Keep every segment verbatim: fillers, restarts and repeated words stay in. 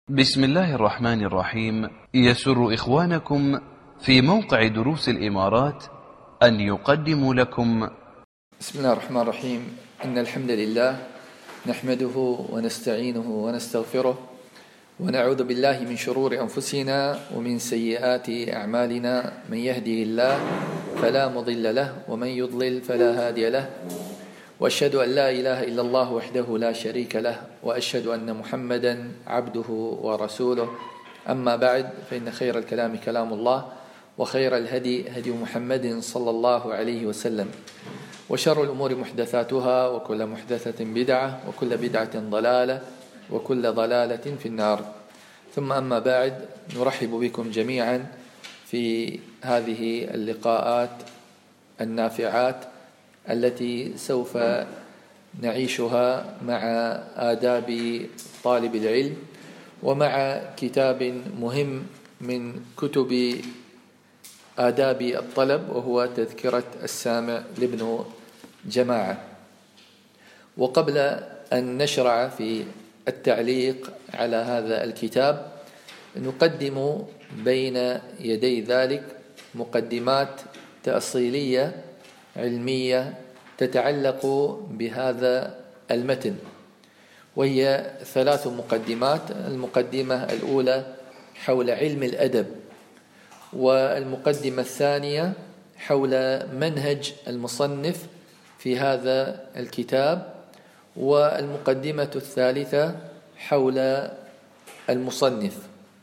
بسم الله الرحمن الرحيم. يسر إخوانكم في موقع دروس الإمارات أن يقدموا لكم بسم الله الرحمن الرحيم. إن الحمد لله نحمده ونستعينه ونستغفره ونعوذ بالله من شرور أنفسنا ومن سيئات أعمالنا. من يهده الله فلا مضل له ومن يضلل فلا هادي له، وأشهد أن لا إله إلا الله وحده لا شريك له، وأشهد أن محمدا عبده ورسوله. أما بعد، فإن خير الكلام كلام الله، وخير الهدي هدي محمد صلى الله عليه وسلم، وشر الأمور محدثاتها، وكل محدثة بدعة، وكل بدعة ضلالة، وكل ضلالة في النار. ثم أما بعد، نرحب بكم جميعا في هذه اللقاءات النافعات التي سوف نعيشها مع آداب طالب العلم، ومع كتاب مهم من كتب آداب الطلب، وهو تذكرة السامع لابن جماعة. وقبل أن نشرع في التعليق على هذا الكتاب، نقدم بين يدي ذلك مقدمات تأصيلية علمية تتعلق بهذا المتن، وهي ثلاث مقدمات. المقدمة الأولى حول علم الأدب، والمقدمة الثانية حول منهج المصنف في هذا الكتاب، والمقدمة الثالثة حول المصنف.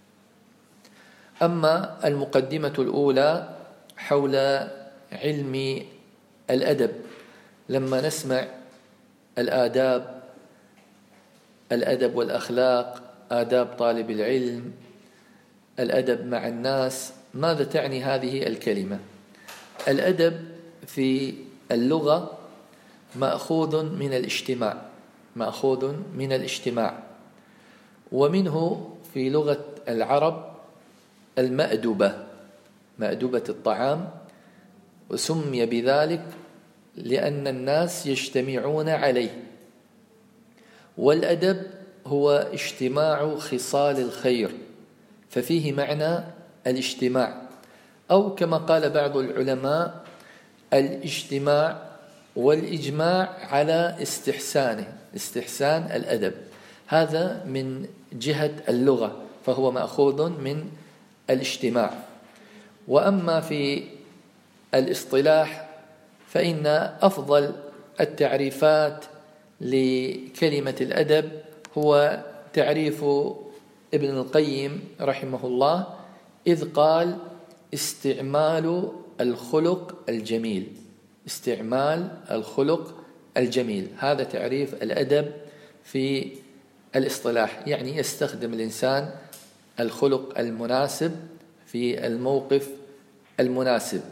أما المقدمة الأولى حول علم الأدب، لما نسمع الآداب، الأدب والأخلاق، آداب طالب العلم، الأدب مع الناس، ماذا تعني هذه الكلمة؟ الأدب في اللغة مأخوذ من الاجتماع، مأخوذ من الاجتماع، ومنه في لغة العرب المأدبة، مأدبة الطعام، وسمي بذلك لأن الناس يجتمعون عليه. والأدب هو اجتماع خصال الخير، ففيه معنى الاجتماع، أو كما قال بعض العلماء الاجتماع والإجماع على استحسانه، استحسان الأدب. هذا من جهة اللغة، فهو مأخوذ من الاجتماع. وأما في الاصطلاح، فإن أفضل التعريفات لكلمة الأدب هو تعريف ابن القيم رحمه الله، إذ قال: استعمال الخلق الجميل، استعمال الخلق الجميل. هذا تعريف الأدب في الاصطلاح، يعني يستخدم الإنسان الخلق المناسب في الموقف المناسب.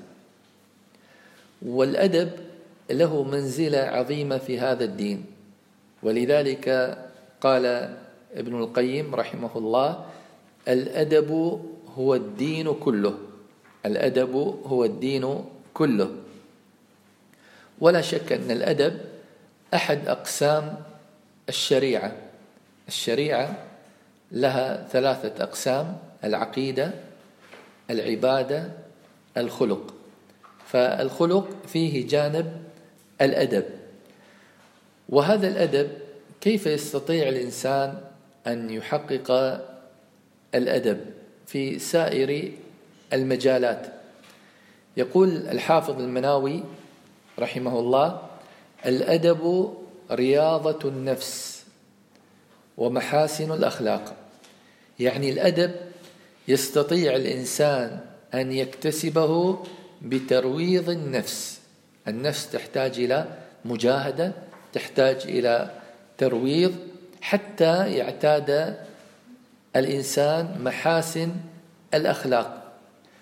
والأدب له منزلة عظيمة في هذا الدين، ولذلك قال ابن القيم رحمه الله: الأدب هو الدين كله، الأدب هو الدين كله. ولا شك أن الأدب أحد أقسام الشريعة. الشريعة لها ثلاثة أقسام: العقيدة، العبادة، الخلق. فالخلق فيه جانب الأدب، وهذا الأدب كيف يستطيع الإنسان أن يحقق الأدب في سائر المجالات؟ يقول الحافظ المناوي رحمه الله: الأدب رياضة النفس ومحاسن الأخلاق. يعني الأدب يستطيع الإنسان أن يكتسبه بترويض النفس. النفس تحتاج إلى مجاهدة، تحتاج إلى ترويض حتى يعتاد الإنسان محاسن الأخلاق.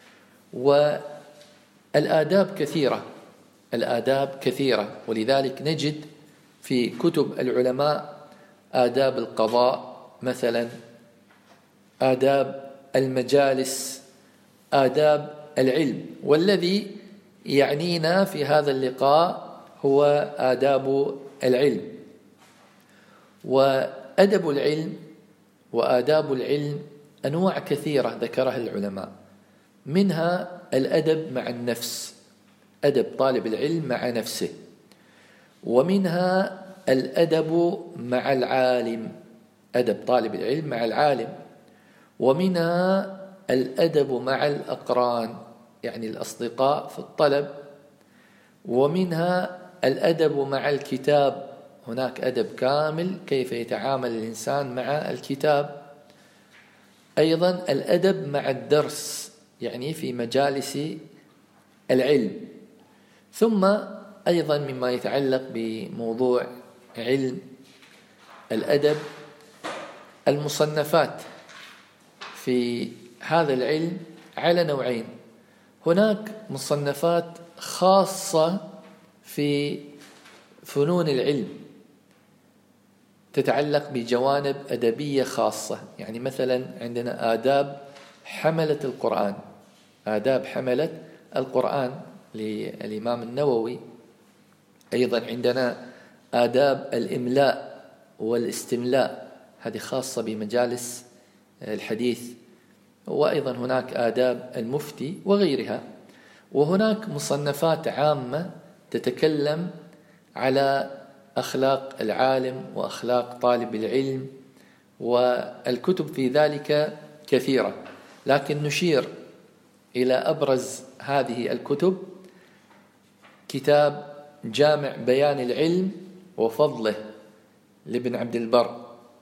والآداب كثيرة، الآداب كثيرة، ولذلك نجد في كتب العلماء آداب القضاء مثلا، آداب المجالس، آداب العلم. والذي يعنينا في هذا اللقاء هو آداب العلم. وأدب العلم وآداب العلم أنواع كثيرة ذكرها العلماء، منها الأدب مع النفس، أدب طالب العلم مع نفسه، ومنها الأدب مع العالم، أدب طالب العلم مع العالم، ومنها الأدب مع الأقران يعني الأصدقاء في الطلب، ومنها الأدب مع الكتاب، هناك أدب كامل كيف يتعامل الإنسان مع الكتاب. أيضا الأدب مع الدرس يعني في مجالس العلم. ثم أيضا مما يتعلق بموضوع علم الأدب المصنفات في هذا العلم على نوعين، هناك مصنفات خاصة في فنون العلم تتعلق بجوانب أدبية خاصة، يعني مثلا عندنا آداب حملة القرآن، آداب حملة القرآن للإمام النووي. أيضا عندنا آداب الإملاء والاستملاء، هذه خاصة بمجالس الحديث. وأيضا هناك آداب المفتي وغيرها. وهناك مصنفات عامة تتكلم على أخلاق العالم وأخلاق طالب العلم، والكتب في ذلك كثيرة، لكن نشير إلى أبرز هذه الكتب: كتاب جامع بيان العلم وفضله لابن عبد البر،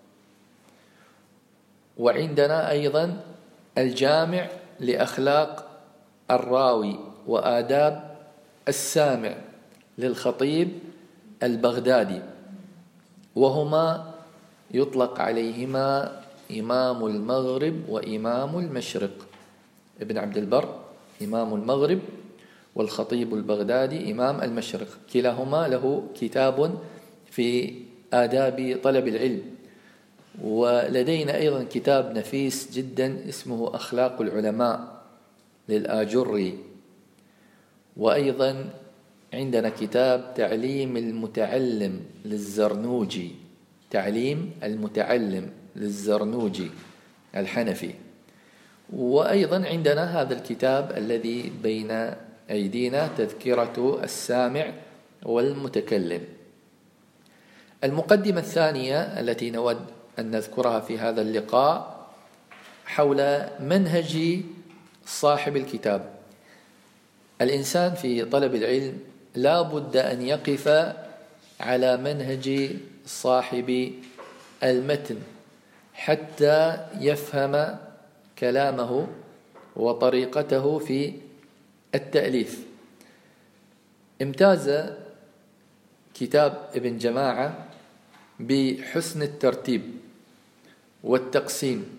وعندنا أيضا الجامع لأخلاق الراوي وآداب السامع للخطيب البغدادي، وهما يطلق عليهما إمام المغرب وإمام المشرق. ابن عبد البر إمام المغرب، والخطيب البغدادي إمام المشرق، كلاهما له كتاب في آداب طلب العلم. ولدينا أيضا كتاب نفيس جدا اسمه أخلاق العلماء للآجري. وأيضا عندنا كتاب تعليم المتعلم للزرنوجي، تعليم المتعلم للزرنوجي الحنفي. وأيضا عندنا هذا الكتاب الذي بين أيدينا، تذكرة السامع والمتكلم. المقدمة الثانية التي نود أن نذكرها في هذا اللقاء حول منهج صاحب الكتاب. الإنسان في طلب العلم لا بد أن يقف على منهج صاحب المتن حتى يفهم كلامه وطريقته في التأليف. امتاز كتاب ابن جماعة بحسن الترتيب والتقسيم،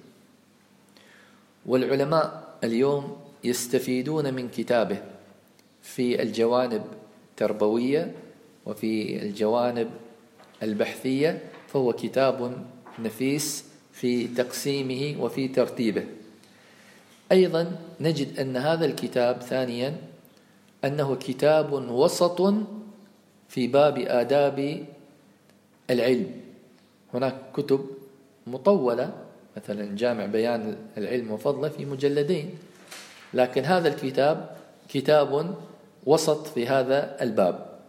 والعلماء اليوم يستفيدون من كتابه في الجوانب التربوية وفي الجوانب البحثية، فهو كتاب نفيس في تقسيمه وفي ترتيبه. أيضا نجد أن هذا الكتاب ثانيا أنه كتاب وسط في باب آداب العلم. هناك كتب مطولة مثلا جامع بيان العلم وفضله في مجلدين، لكن هذا الكتاب كتاب وسط في هذا الباب.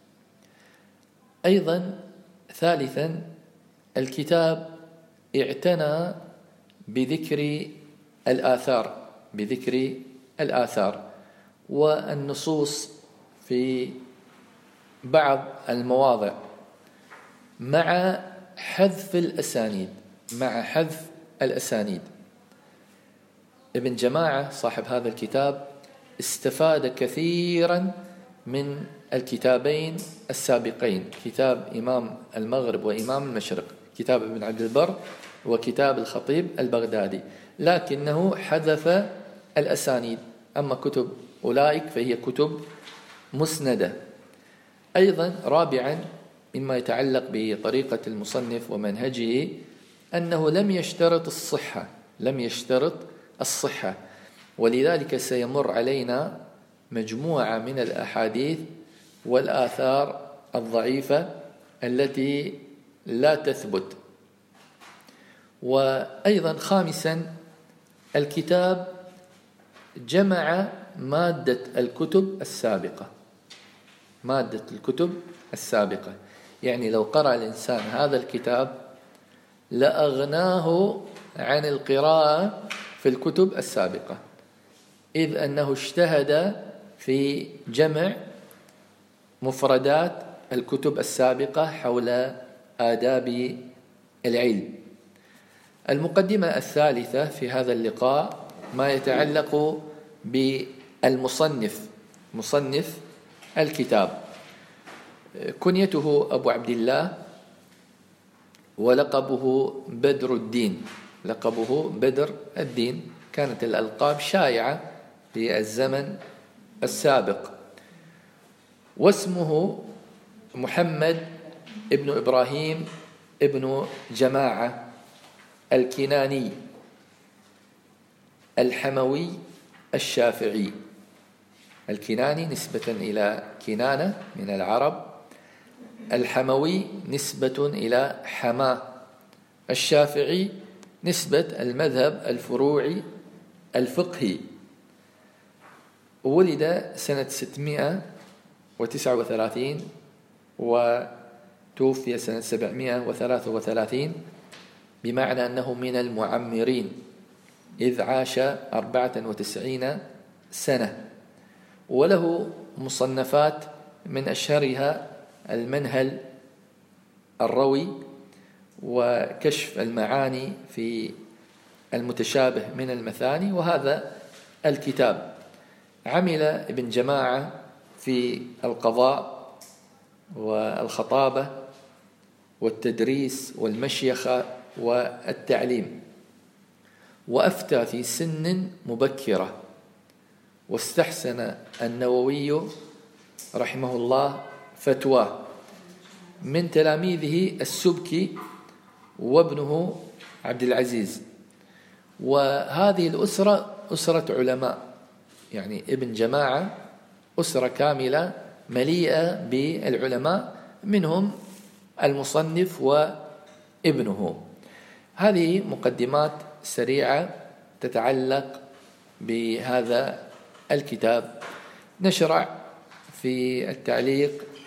أيضا ثالثا الكتاب اعتنى بذكر الآثار بذكر الآثار والنصوص في بعض المواضع، مع حذف الأسانيد مع حذف الأسانيد. ابن جماعة صاحب هذا الكتاب استفاد كثيرا من الكتابين السابقين، كتاب إمام المغرب وإمام المشرق، كتاب ابن عبد البر وكتاب الخطيب البغدادي، لكنه حذف الأسانيد. أما كتب أولئك فهي كتب مسندة. أيضا رابعا مما يتعلق بطريقة المصنف ومنهجه أنه لم يشترط الصحة لم يشترط الصحة ولذلك سيمر علينا مجموعة من الأحاديث والآثار الضعيفة التي لا تثبت. وأيضا خامسا الكتاب جمع مادة الكتب السابقة، مادة الكتب السابقة، يعني لو قرأ الإنسان هذا الكتاب لأغناه عن القراءة في الكتب السابقة، إذ أنه اجتهد في جمع مفردات الكتب السابقة حول آداب العلم. المقدمة الثالثة في هذا اللقاء ما يتعلق بالمصنف، مصنف الكتاب. كنيته أبو عبد الله ولقبه بدر الدين، لقبه بدر الدين، كانت الألقاب شائعة في الزمن السابق. واسمه محمد ابن إبراهيم ابن جماعة الكناني الحموي الشافعي. الكناني نسبة إلى كنانة من العرب، الحموي نسبة إلى حماه، الشافعي نسبة المذهب الفروعي الفقهي. ولد سنة ستمائة وتسعة وثلاثين وتوفي سنة سبعمائة وثلاثة وثلاثين، بمعنى أنه من المعمرين، إذ عاش أربعة وتسعين سنة. وله مصنفات من أشهرها المنهل الروي وكشف المعاني في المتشابه من المثاني. وهذا الكتاب عمل ابن جماعة في القضاء والخطابة والتدريس والمشيخة والتعليم، وأفتى في سن مبكرة. واستحسن النووي رحمه الله فتواه. من تلاميذه السبكي وابنه عبد العزيز. وهذه الأسرة أسرة علماء، يعني ابن جماعة أسرة كاملة مليئة بالعلماء، منهم المصنف وابنه. هذه مقدمات سريعة تتعلق بهذا الكتاب. نشرع في التعليق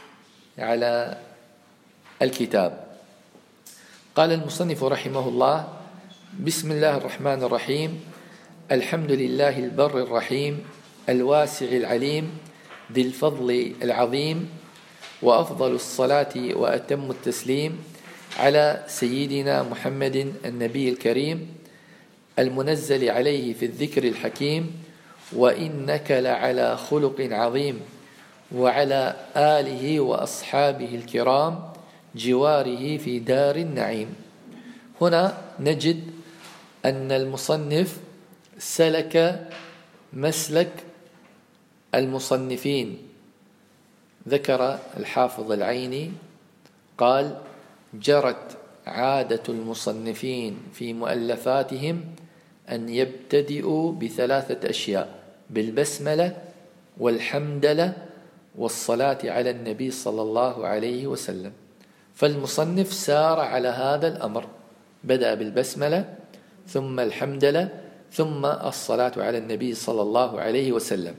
على الكتاب. قال المصنف رحمه الله: بسم الله الرحمن الرحيم، الحمد لله البر الرحيم الواسع العليم ذي الفضل العظيم، وأفضل الصلاة وأتم التسليم على سيدنا محمد النبي الكريم المنزل عليه في الذكر الحكيم، وإنك لعلى خلق عظيم، وعلى آله وأصحابه الكرام جواره في دار النعيم. هنا نجد أن المصنف سلك مسلك المصنفين. ذكر الحافظ العيني قال: جرت عادة المصنفين في مؤلفاتهم أن يبتدئوا بثلاثة أشياء: بالبسملة والحمدلة والصلاة على النبي صلى الله عليه وسلم. فالمصنف سار على هذا الأمر، بدأ بالبسملة ثم الحمدلة ثم الصلاة على النبي صلى الله عليه وسلم.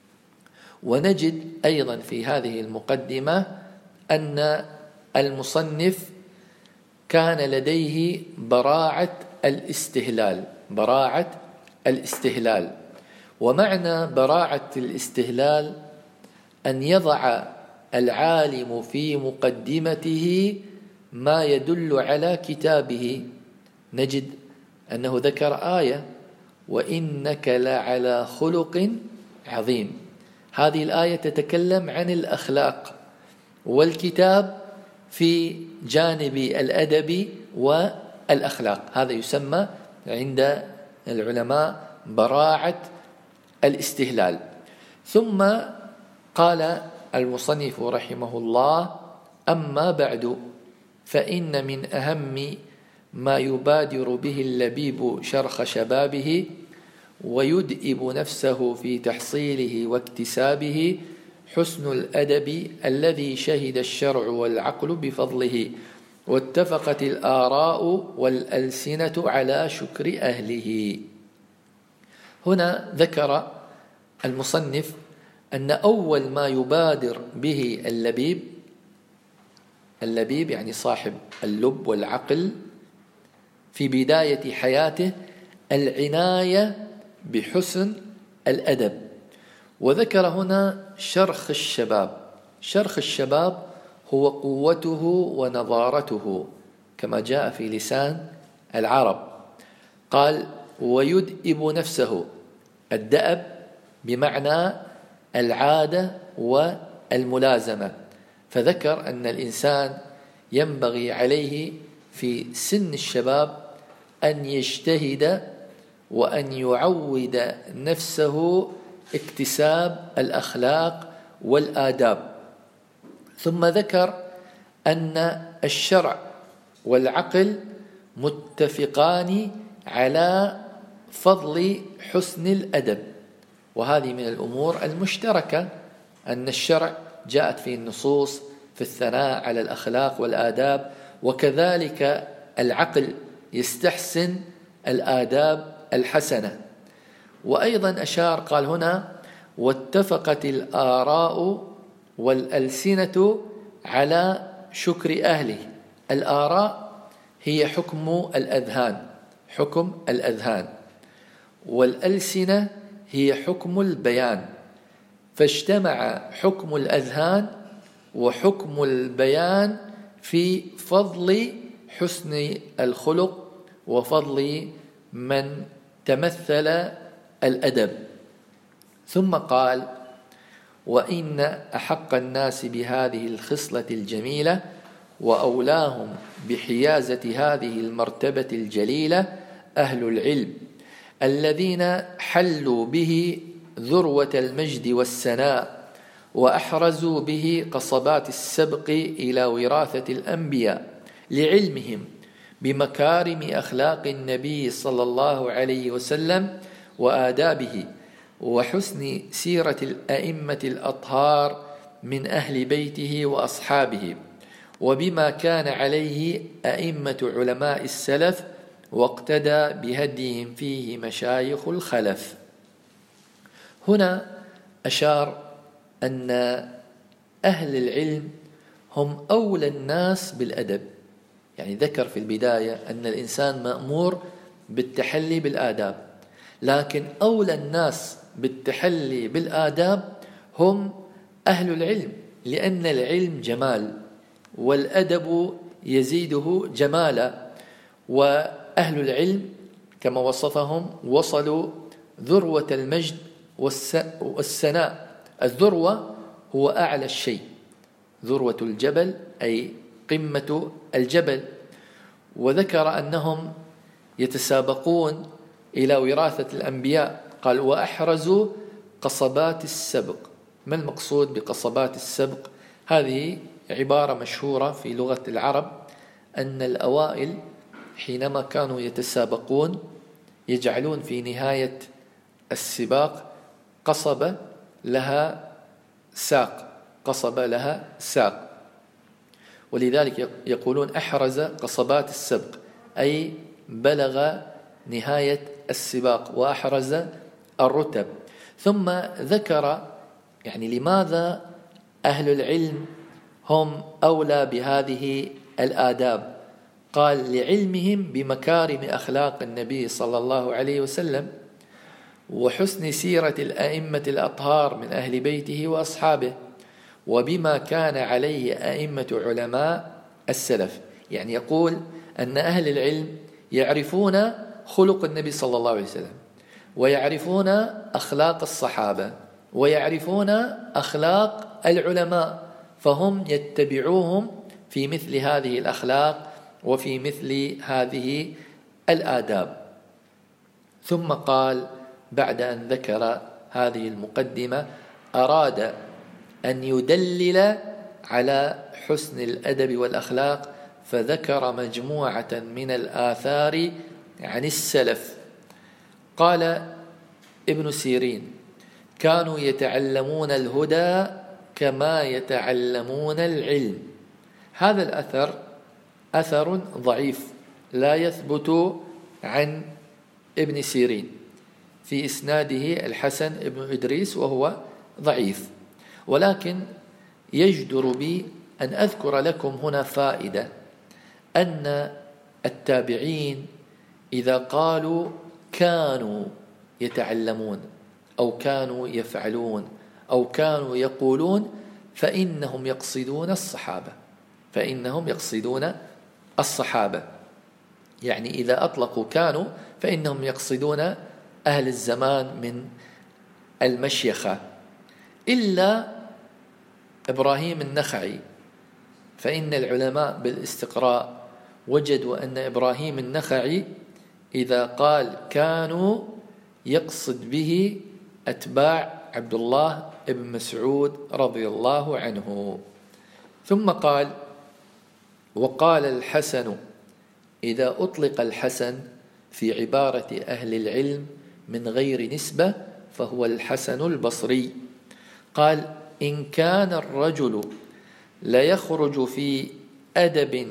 ونجد أيضا في هذه المقدمة أن المصنف كان لديه براعة الاستهلال، براعة الاستهلال. ومعنى براعة الاستهلال أن يضع العالم في مقدمته ما يدل على كتابه. نجد أنه ذكر آية: وإنك لعلى خلق عظيم. هذه الآية تتكلم عن الأخلاق، والكتاب في جانب الأدب والأخلاق. هذا يسمى عند العلماء براعة الاستهلال. ثم قال المصنف رحمه الله: أما بعد، فإن من أهم ما يبادر به اللبيب شرخ شبابه ويدئب نفسه في تحصيله واكتسابه حسن الأدب الذي شهد الشرع والعقل بفضله، واتفقت الآراء والألسنة على شكر أهله. هنا ذكر المصنف أن أول ما يبادر به اللبيب، اللبيب يعني صاحب اللب والعقل، في بداية حياته العناية بحسن الأدب. وذكر هنا شرخ الشباب. شرخ الشباب هو قوته ونضارته كما جاء في لسان العرب. قال: ويدئب نفسه. الدأب بمعنى العادة والملازمة، فذكر أن الإنسان ينبغي عليه في سن الشباب أن يجتهد وأن يعود نفسه اكتساب الأخلاق والآداب. ثم ذكر أن الشرع والعقل متفقان على فضل حسن الأدب، وهذه من الأمور المشتركة، أن الشرع جاءت فيه النصوص في الثناء على الأخلاق والآداب، وكذلك العقل يستحسن الآداب الحسنة. وأيضا أشار قال هنا: واتفقت الآراء والألسنة على شكر أهله. الآراء هي حكم الأذهان، حكم الأذهان، والألسنة هي حكم البيان، فاجتمع حكم الأذهان وحكم البيان في فضل حسن الخلق وفضل من تمثل الأدب. ثم قال: وإن أحق الناس بهذه الخصلة الجميلة وأولاهم بحيازة هذه المرتبة الجليلة أهل العلم الذين حلوا به ذروة المجد والسناء، وأحرزوا به قصبات السبق إلى وراثة الأنبياء، لعلمهم بمكارم أخلاق النبي صلى الله عليه وسلم وآدابه، وحسن سيرة الأئمة الأطهار من أهل بيته وأصحابه، وبما كان عليه أئمة علماء السلف واقتدى بهديهم فيه مشايخ الخلف. هنا أشار أن أهل العلم هم أولى الناس بالأدب، يعني ذكر في البداية أن الإنسان مأمور بالتحلي بالآداب، لكن أولى الناس بالتحلي بالآداب هم أهل العلم، لأن العلم جمال والأدب يزيده جمالا. وأهل العلم كما وصفهم وصلوا ذروة المجد والسناء. الذروة هو أعلى الشيء، ذروة الجبل أي قمة الجبل. وذكر أنهم يتسابقون إلى وراثة الأنبياء. قال: وأحرزوا قصبات السبق. ما المقصود بقصبات السبق؟ هذه عبارة مشهورة في لغة العرب، أن الأوائل حينما كانوا يتسابقون يجعلون في نهاية السباق قصبة لها ساق، قصبة لها ساق، ولذلك يقولون أحرز قصبات السبق، أي بلغ نهاية السباق وأحرز الرتب. ثم ذكر يعني لماذا أهل العلم هم أولى بهذه الآداب. قال: لعلمهم بمكارم أخلاق النبي صلى الله عليه وسلم وحسن سيرة الأئمة الأطهار من أهل بيته وأصحابه، وبما كان عليه أئمة علماء السلف. يعني يقول أن أهل العلم يعرفون خلق النبي صلى الله عليه وسلم، ويعرفون أخلاق الصحابة، ويعرفون أخلاق العلماء، فهم يتبعوهم في مثل هذه الأخلاق وفي مثل هذه الآداب. ثم قال بعد أن ذكر هذه المقدمة أراد أن يدلل على حسن الأدب والأخلاق، فذكر مجموعة من الآثار عن السلف. قال ابن سيرين: كانوا يتعلمون الهدى كما يتعلمون العلم. هذا الأثر أثر ضعيف لا يثبت عن ابن سيرين، في إسناده الحسن بن إدريس وهو ضعيف، ولكن يجدر بي أن أذكر لكم هنا فائدة، أن التابعين إذا قالوا كانوا يتعلمون أو كانوا يفعلون أو كانوا يقولون فإنهم يقصدون الصحابة، فإنهم يقصدون الصحابة، يعني إذا أطلقوا كانوا فإنهم يقصدون أهل الزمان من المشيخة، إلا إبراهيم النخعي، فإن العلماء بالاستقراء وجدوا أن إبراهيم النخعي إذا قال كانوا يقصد به أتباع عبد الله بن مسعود رضي الله عنه. ثم قال: وقال الحسن، إذا أطلق الحسن في عبارة أهل العلم من غير نسبة فهو الحسن البصري، قال: إن كان الرجل ليخرج في أدب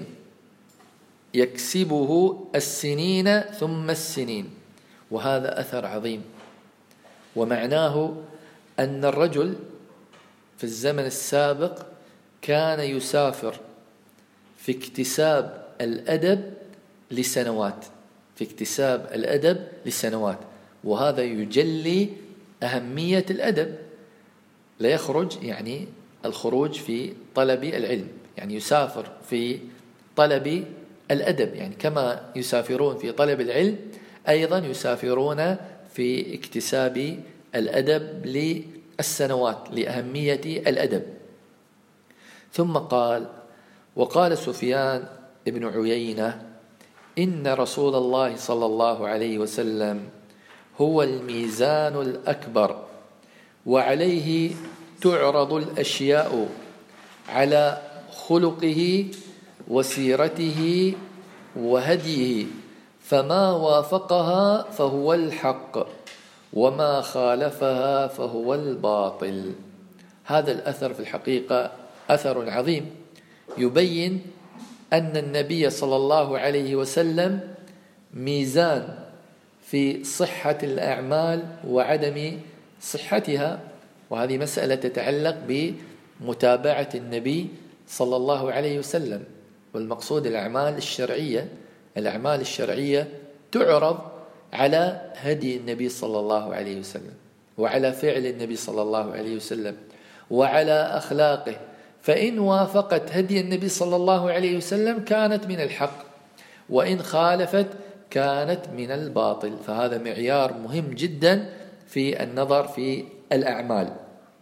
يكسبه السنين ثم السنين. وهذا أثر عظيم، ومعناه أن الرجل في الزمن السابق كان يسافر في اكتساب الأدب لسنوات، في اكتساب الأدب لسنوات، وهذا يجلي أهمية الأدب. لا يخرج يعني الخروج في طلب العلم، يعني يسافر في طلب الأدب، يعني كما يسافرون في طلب العلم أيضا يسافرون في اكتساب الأدب للسنوات لأهمية الأدب. ثم قال: وقال سفيان بن عيينة: إن رسول الله صلى الله عليه وسلم هو الميزان الأكبر، وعليه تعرض الأشياء، على خلقه وسيرته وهديه، فما وافقها فهو الحق، وما خالفها فهو الباطل. هذا الأثر في الحقيقة أثر عظيم يبين أن النبي صلى الله عليه وسلم ميزان في صحة الأعمال وعدم صحتها، وهذه مسألة تتعلق بمتابعة النبي صلى الله عليه وسلم، والمقصود الأعمال الشرعية. الأعمال الشرعية تعرض على هدي النبي صلى الله عليه وسلم، وعلى فعل النبي صلى الله عليه وسلم، وعلى أخلاقه، فإن وافقت هدي النبي صلى الله عليه وسلم كانت من الحق، وإن خالفت كانت من الباطل. فهذا معيار مهم جدا في النظر في الأعمال.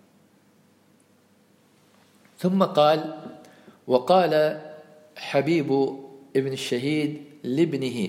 ثم قال: وقال حبيب ابن الشهيد لابنه: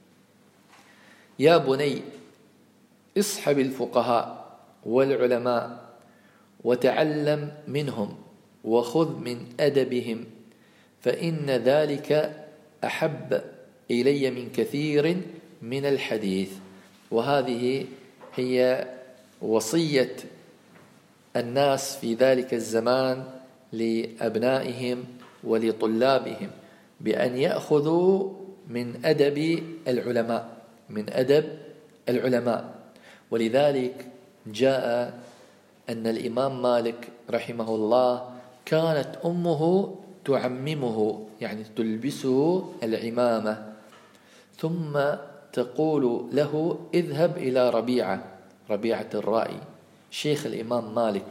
يا بني اصحب الفقهاء والعلماء وتعلم منهم وخذ من أدبهم، فإن ذلك أحب إلي من كثير من الحديث. وهذه هي وصية الناس في ذلك الزمان لأبنائهم ولطلابهم، بأن يأخذوا من أدب العلماء، من أدب العلماء. ولذلك جاء أن الإمام مالك رحمه الله كانت أمه تعممه، يعني تلبسه العمامة، ثم تقول له: اذهب إلى ربيعة، ربيعة الرائي شيخ الإمام مالك،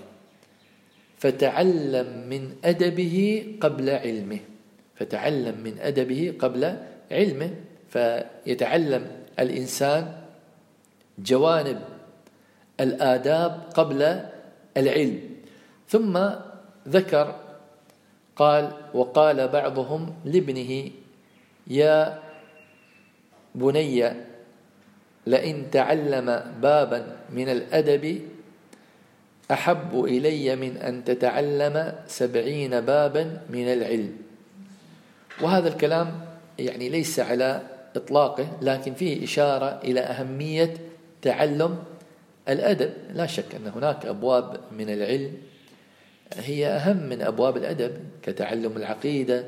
فتعلم من أدبه قبل علمه، فتعلم من أدبه قبل علمه. فيتعلم الإنسان جوانب الآداب قبل العلم. ثم ذكر قال: وقال بعضهم لابنه: يا بني لئن تعلم بابا من الأدب أحب إلي من أن تتعلم سبعين بابا من العلم. وهذا الكلام يعني ليس على إطلاقه، لكن فيه إشارة إلى أهمية تعلم الأدب. لا شك أن هناك أبواب من العلم هي أهم من أبواب الأدب، كتعلم العقيدة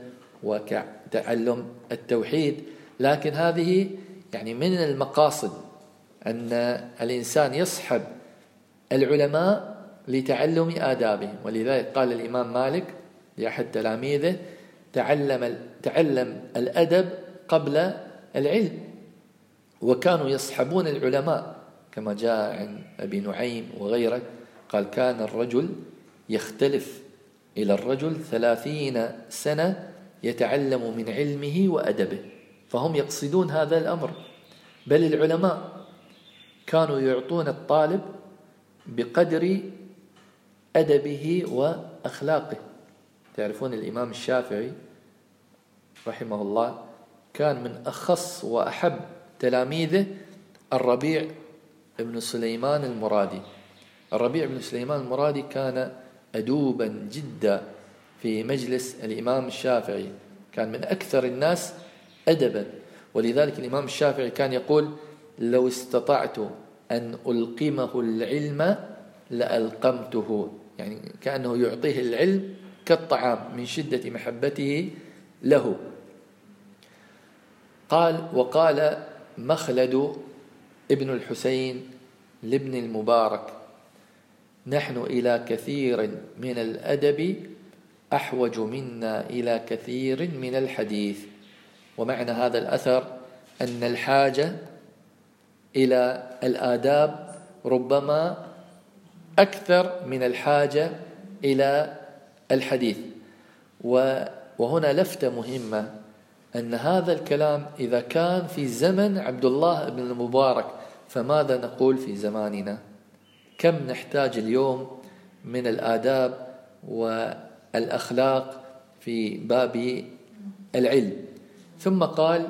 وكتعلم التوحيد. لكن هذه يعني من المقاصد أن الإنسان يصحب العلماء لتعلم آدابهم. ولذلك قال الإمام مالك لأحد تلاميذه: تعلم تعلم الأدب قبل العلم. وكانوا يصحبون العلماء كما جاء عن أبي نعيم وغيره، قال: كان الرجل يختلف إلى الرجل ثلاثين سنة يتعلم من علمه وأدبه. فهم يقصدون هذا الأمر. بل العلماء كانوا يعطون الطالب بقدر أدبه وأخلاقه. تعرفون الإمام الشافعي رحمه الله كان من أخص وأحب تلاميذه الربيع بن سليمان المرادي. الربيع بن سليمان المرادي كان أدوبا جدا في مجلس الإمام الشافعي، كان من أكثر الناس أدبا. ولذلك الإمام الشافعي كان يقول: لو استطعت أن ألقمه العلم لألقمته، يعني كأنه يعطيه العلم كالطعام من شدة محبته له. قال وقال مخلد ابن الحسين لابن المبارك: نحن إلى كثير من الأدب أحوج منا إلى كثير من الحديث. ومعنى هذا الأثر أن الحاجة إلى الآداب ربما أكثر من الحاجة إلى الحديث. وهنا لفتة مهمة، أن هذا الكلام إذا كان في زمن عبد الله بن المبارك، فماذا نقول في زماننا؟ كم نحتاج اليوم من الآداب والأخلاق في باب العلم. ثم قال: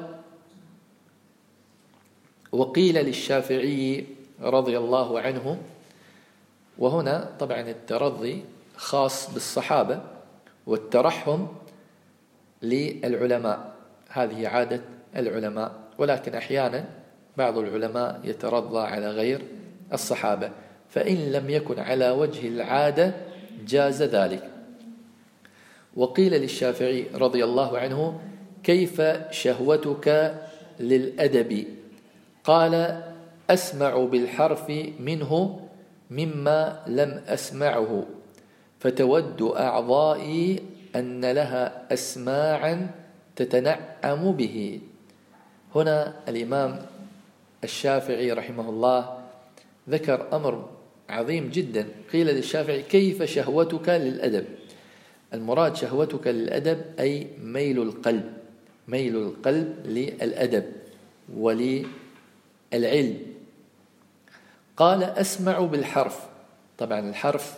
وقيل للشافعي رضي الله عنه. وهنا طبعا الترضي خاص بالصحابة والترحم للعلماء، هذه عادة العلماء. ولكن أحيانا بعض العلماء يترضى على غير الصحابة، فإن لم يكن على وجه العادة جاز ذلك. وقيل للشافعي رضي الله عنه: كيف شهوتك للأدب؟ قال: أسمع بالحرف منه مما لم أسمعه، فتود أعضائي أن لها أسماعا تتنعم به. هنا الإمام الشافعي رحمه الله ذكر أمر عظيم جدا. قيل للشافعي: كيف شهوتك للأدب؟ المراد شهوتك للأدب أي ميل القلب، ميل القلب للأدب وللعلم. قال: أسمع بالحرف. طبعا الحرف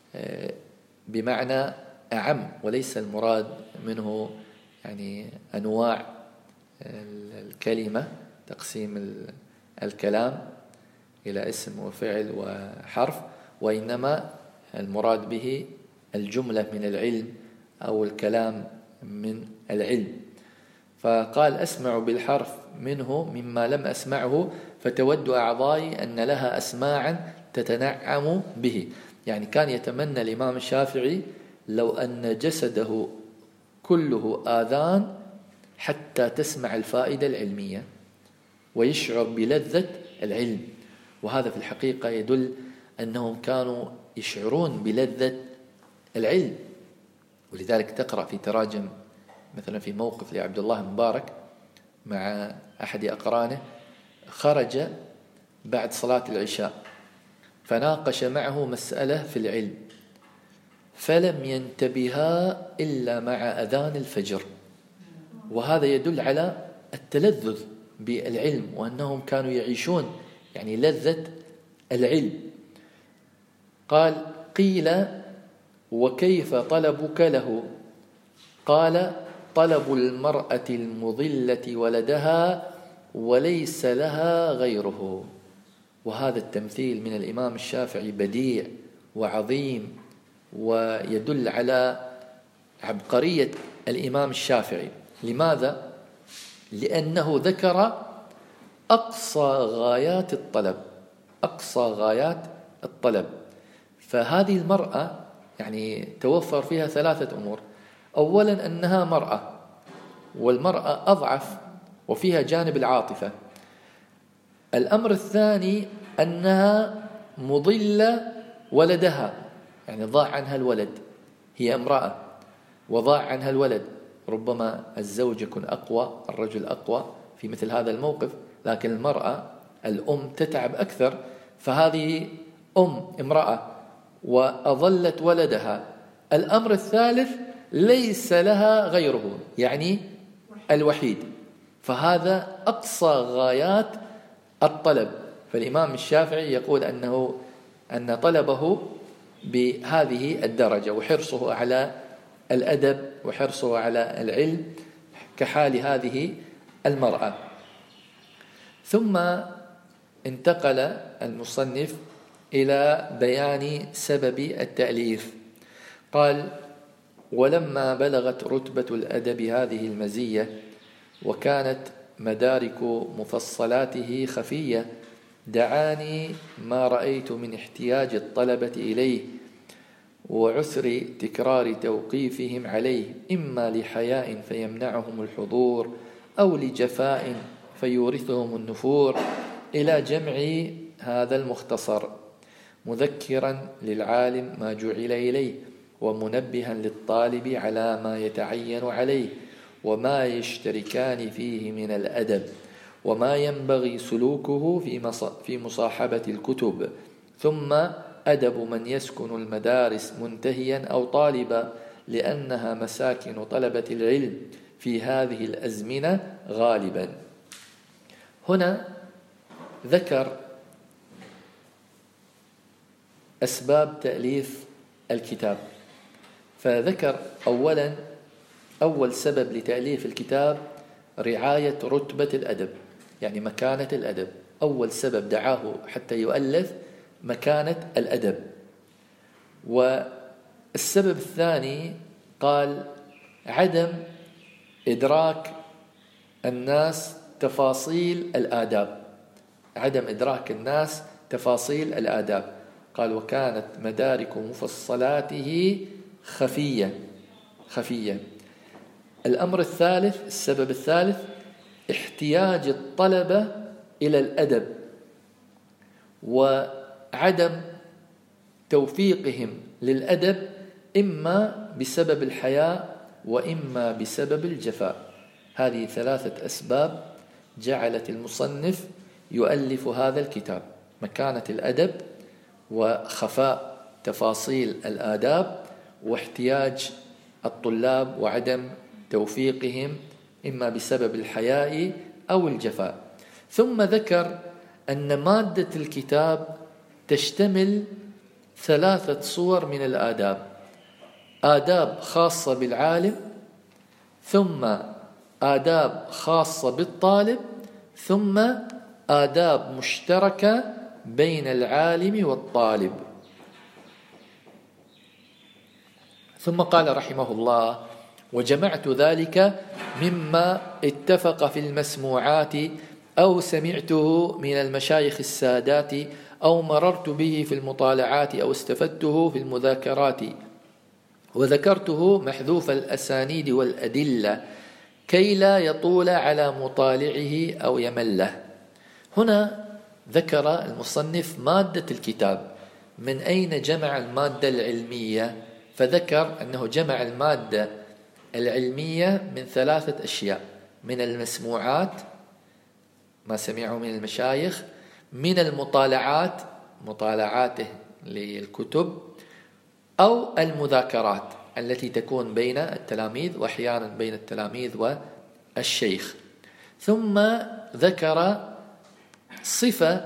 بمعنى أعم، وليس المراد منه يعني أنواع الكلمة، تقسيم الكلام إلى اسم وفعل وحرف، وإنما المراد به الجملة من العلم أو الكلام من العلم. فقال: أسمع بالحرف منه مما لم أسمعه، فتود أعضائي أن لها أسماعا تتنعم به. يعني كان يتمنى الإمام الشافعي لو أن جسده كله آذان حتى تسمع الفائدة العلمية ويشعر بلذة العلم. وهذا في الحقيقة يدل أنهم كانوا يشعرون بلذة العلم. ولذلك تقرأ في تراجم مثلا في موقف لعبد الله مبارك مع أحد أقرانه، خرج بعد صلاة العشاء فناقش معه مسألة في العلم، فلم ينتبها إلا مع أذان الفجر. وهذا يدل على التلذذ بالعلم، وأنهم كانوا يعيشون يعني لذة العلم. قال: قيل: وكيف طلبك له؟ قال: طلب المرأة المضلة ولدها وليس لها غيره. وهذا التمثيل من الإمام الشافعي بديع وعظيم، ويدل على عبقرية الإمام الشافعي. لماذا؟ لأنه ذكر أقصى غايات الطلب، أقصى غايات الطلب. فهذه المرأة يعني توفر فيها ثلاثة أمور. أولا أنها مرأة، والمرأة أضعف وفيها جانب العاطفة. الأمر الثاني أنها مضلة ولدها، يعني ضاع عنها الولد، هي امرأة وضاع عنها الولد. ربما الزوج يكون أقوى، الرجل أقوى في مثل هذا الموقف، لكن المرأة الأم تتعب أكثر، فهذه أم امرأة وأضلت ولدها. الأمر الثالث ليس لها غيره، يعني الوحيد، فهذا أقصى غايات الطلب. فالإمام الشافعي يقول أنه أن طلبه بهذه الدرجة وحرصه على الأدب وحرصه على العلم كحال هذه المرأة. ثم انتقل المصنف إلى بيان سبب التأليف. قال: ولما بلغت رتبة الأدب هذه المزية وكانت مدارك مفصلاته خفية دعاني ما رأيت من احتياج الطلبة إليه وعسر تكرار توقيفهم عليه، إما لحياء فيمنعهم الحضور أو لجفاء فيورثهم النفور، إلى جمع هذا المختصر، مذكرا للعالم ما جعل إليه ومنبها للطالب على ما يتعين عليه وما يشتركان فيه من الأدب وما ينبغي سلوكه في مصاحبة الكتب. ثم أدب من يسكن المدارس منتهيا أو طالبا، لأنها مساكن طلبة العلم في هذه الأزمنة غالبا. هنا ذكر أسباب تأليف الكتاب، فذكر أولا أول سبب لتأليف الكتاب رعاية رتبة الأدب، يعني مكانة الأدب. أول سبب دعاه حتى يؤلف مكانة الأدب. والسبب الثاني قال عدم إدراك الناس تفاصيل الآداب، عدم إدراك الناس تفاصيل الآداب. قال: وكانت مدارك مفصلاته خفية خفية. الأمر الثالث، السبب الثالث، احتياج الطلبة إلى الأدب وعدم توفيقهم للأدب، إما بسبب الحياء وإما بسبب الجفاء. هذه ثلاثة أسباب جعلت المصنف يؤلف هذا الكتاب: مكانة الأدب وخفاء تفاصيل الآداب واحتياج الطلاب وعدم توفيقهم إما بسبب الحياء أو الجفاء. ثم ذكر أن مادة الكتاب تشتمل ثلاثة صور من الآداب: آداب خاصة بالعالم، ثم آداب خاصة بالطالب، ثم آداب مشتركة بين العالم والطالب. ثم قال رحمه الله: وجمعت ذلك مما اتفق في المسموعات أو سمعته من المشايخ السادات أو مررت به في المطالعات أو استفدته في المذاكرات، وذكرته محذوف الأسانيد والأدلة كي لا يطول على مطالعه أو يمله. هنا ذكر المصنف مادة الكتاب، من أين جمع المادة العلمية؟ فذكر أنه جمع المادة العلمية من ثلاثة أشياء: من المسموعات ما سمعه من المشايخ، من المطالعات مطالعاته للكتب، أو المذاكرات التي تكون بين التلاميذ وأحيانا بين التلاميذ والشيخ. ثم ذكر صفة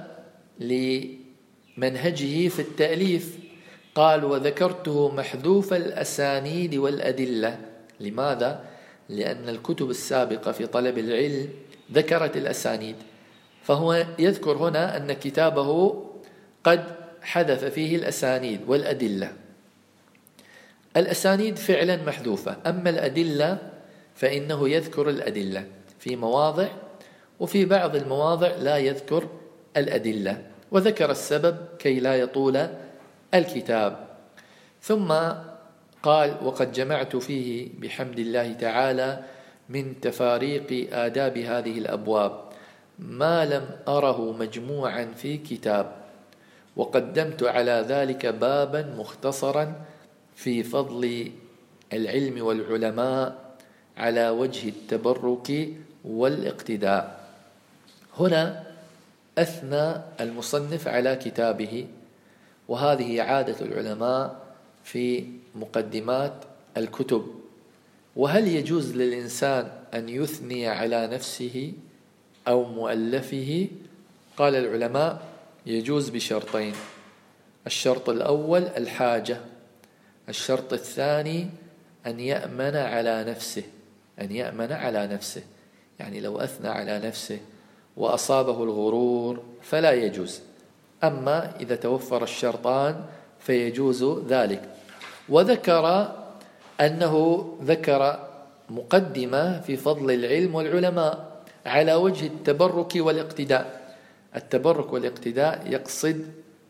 لمنهجه في التأليف، قال: وذكرته محذوف الأسانيد والأدلة. لماذا؟ لأن الكتب السابقة في طلب العلم ذكرت الأسانيد، فهو يذكر هنا أن كتابه قد حذف فيه الأسانيد والأدلة. الأسانيد فعلا محذوفة، أما الأدلة فإنه يذكر الأدلة في مواضع، وفي بعض المواضع لا يذكر الأدلة، وذكر السبب كي لا يطول الكتاب. ثم قال: وقد جمعت فيه بحمد الله تعالى من تفاريق آداب هذه الأبواب ما لم أره مجموعا في كتاب، وقدمت على ذلك بابا مختصرا في فضل العلم والعلماء على وجه التبرك والاقتداء. هنا أثنى المصنف على كتابه، وهذه عادة العلماء في مقدمات الكتب. وهل يجوز للإنسان أن يثني على نفسه أو مؤلفه؟ قال العلماء يجوز بشرطين: الشرط الأول الحاجة، الشرط الثاني أن يأمن على نفسه، أن يأمن على نفسه، يعني لو أثنى على نفسه وأصابه الغرور فلا يجوز، أما إذا توفر الشرطان فيجوز ذلك. وذكر أنه ذكر مقدمة في فضل العلم والعلماء على وجه التبرك والاقتداء. التبرك والاقتداء يقصد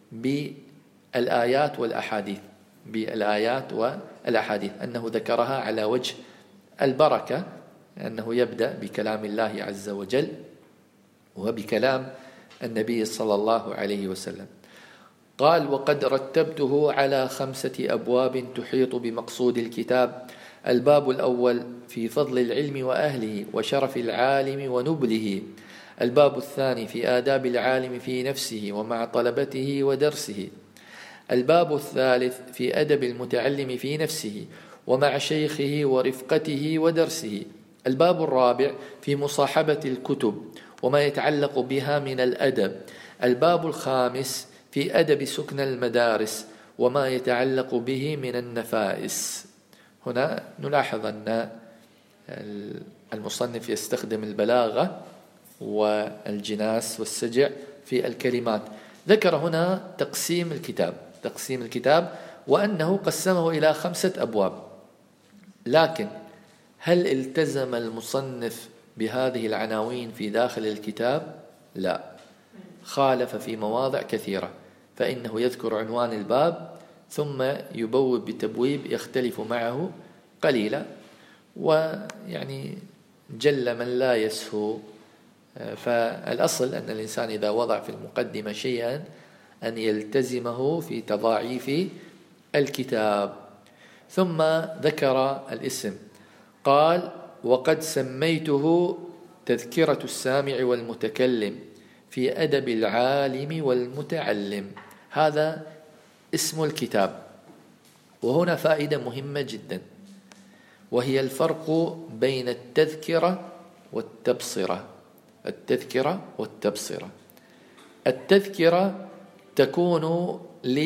بالآيات والأحاديث، بالآيات والأحاديث أنه ذكرها على وجه البركة، أنه يبدأ بكلام الله عز وجل وبكلام النبي صلى الله عليه وسلم. قال: وقد رتبته على خمسة أبواب تحيط بمقصود الكتاب. الباب الأول في فضل العلم وأهله وشرف العالم ونبله. الباب الثاني في آداب العالم في نفسه ومع طلبته ودرسه. الباب الثالث في أدب المتعلم في نفسه ومع شيخه ورفقته ودرسه. الباب الرابع في مصاحبة الكتب وما يتعلق بها من الأدب. الباب الخامس في أدب سكن المدارس وما يتعلق به من النفائس. هنا نلاحظ أن المصنف يستخدم البلاغة والجناس والسجع في الكلمات. ذكر هنا تقسيم الكتاب تقسيم الكتاب وأنه قسمه إلى خمسة أبواب، لكن هل التزم المصنف بهذه العناوين في داخل الكتاب؟ لا، خالف في مواضع كثيرة، فإنه يذكر عنوان الباب ثم يبوب بتبويب يختلف معه قليلا، ويعني جل من لا يسهو. فالأصل أن الإنسان إذا وضع في المقدمة شيئا أن يلتزمه في تضاعيف الكتاب. ثم ذكر الاسم، قال: وقد سميته تذكرة السامع والمتكلم في أدب العالم والمتعلم. هذا اسم الكتاب. وهنا فائدة مهمة جدا، وهي الفرق بين التذكرة والتبصرة. التذكرة والتبصرة. التذكرة تكون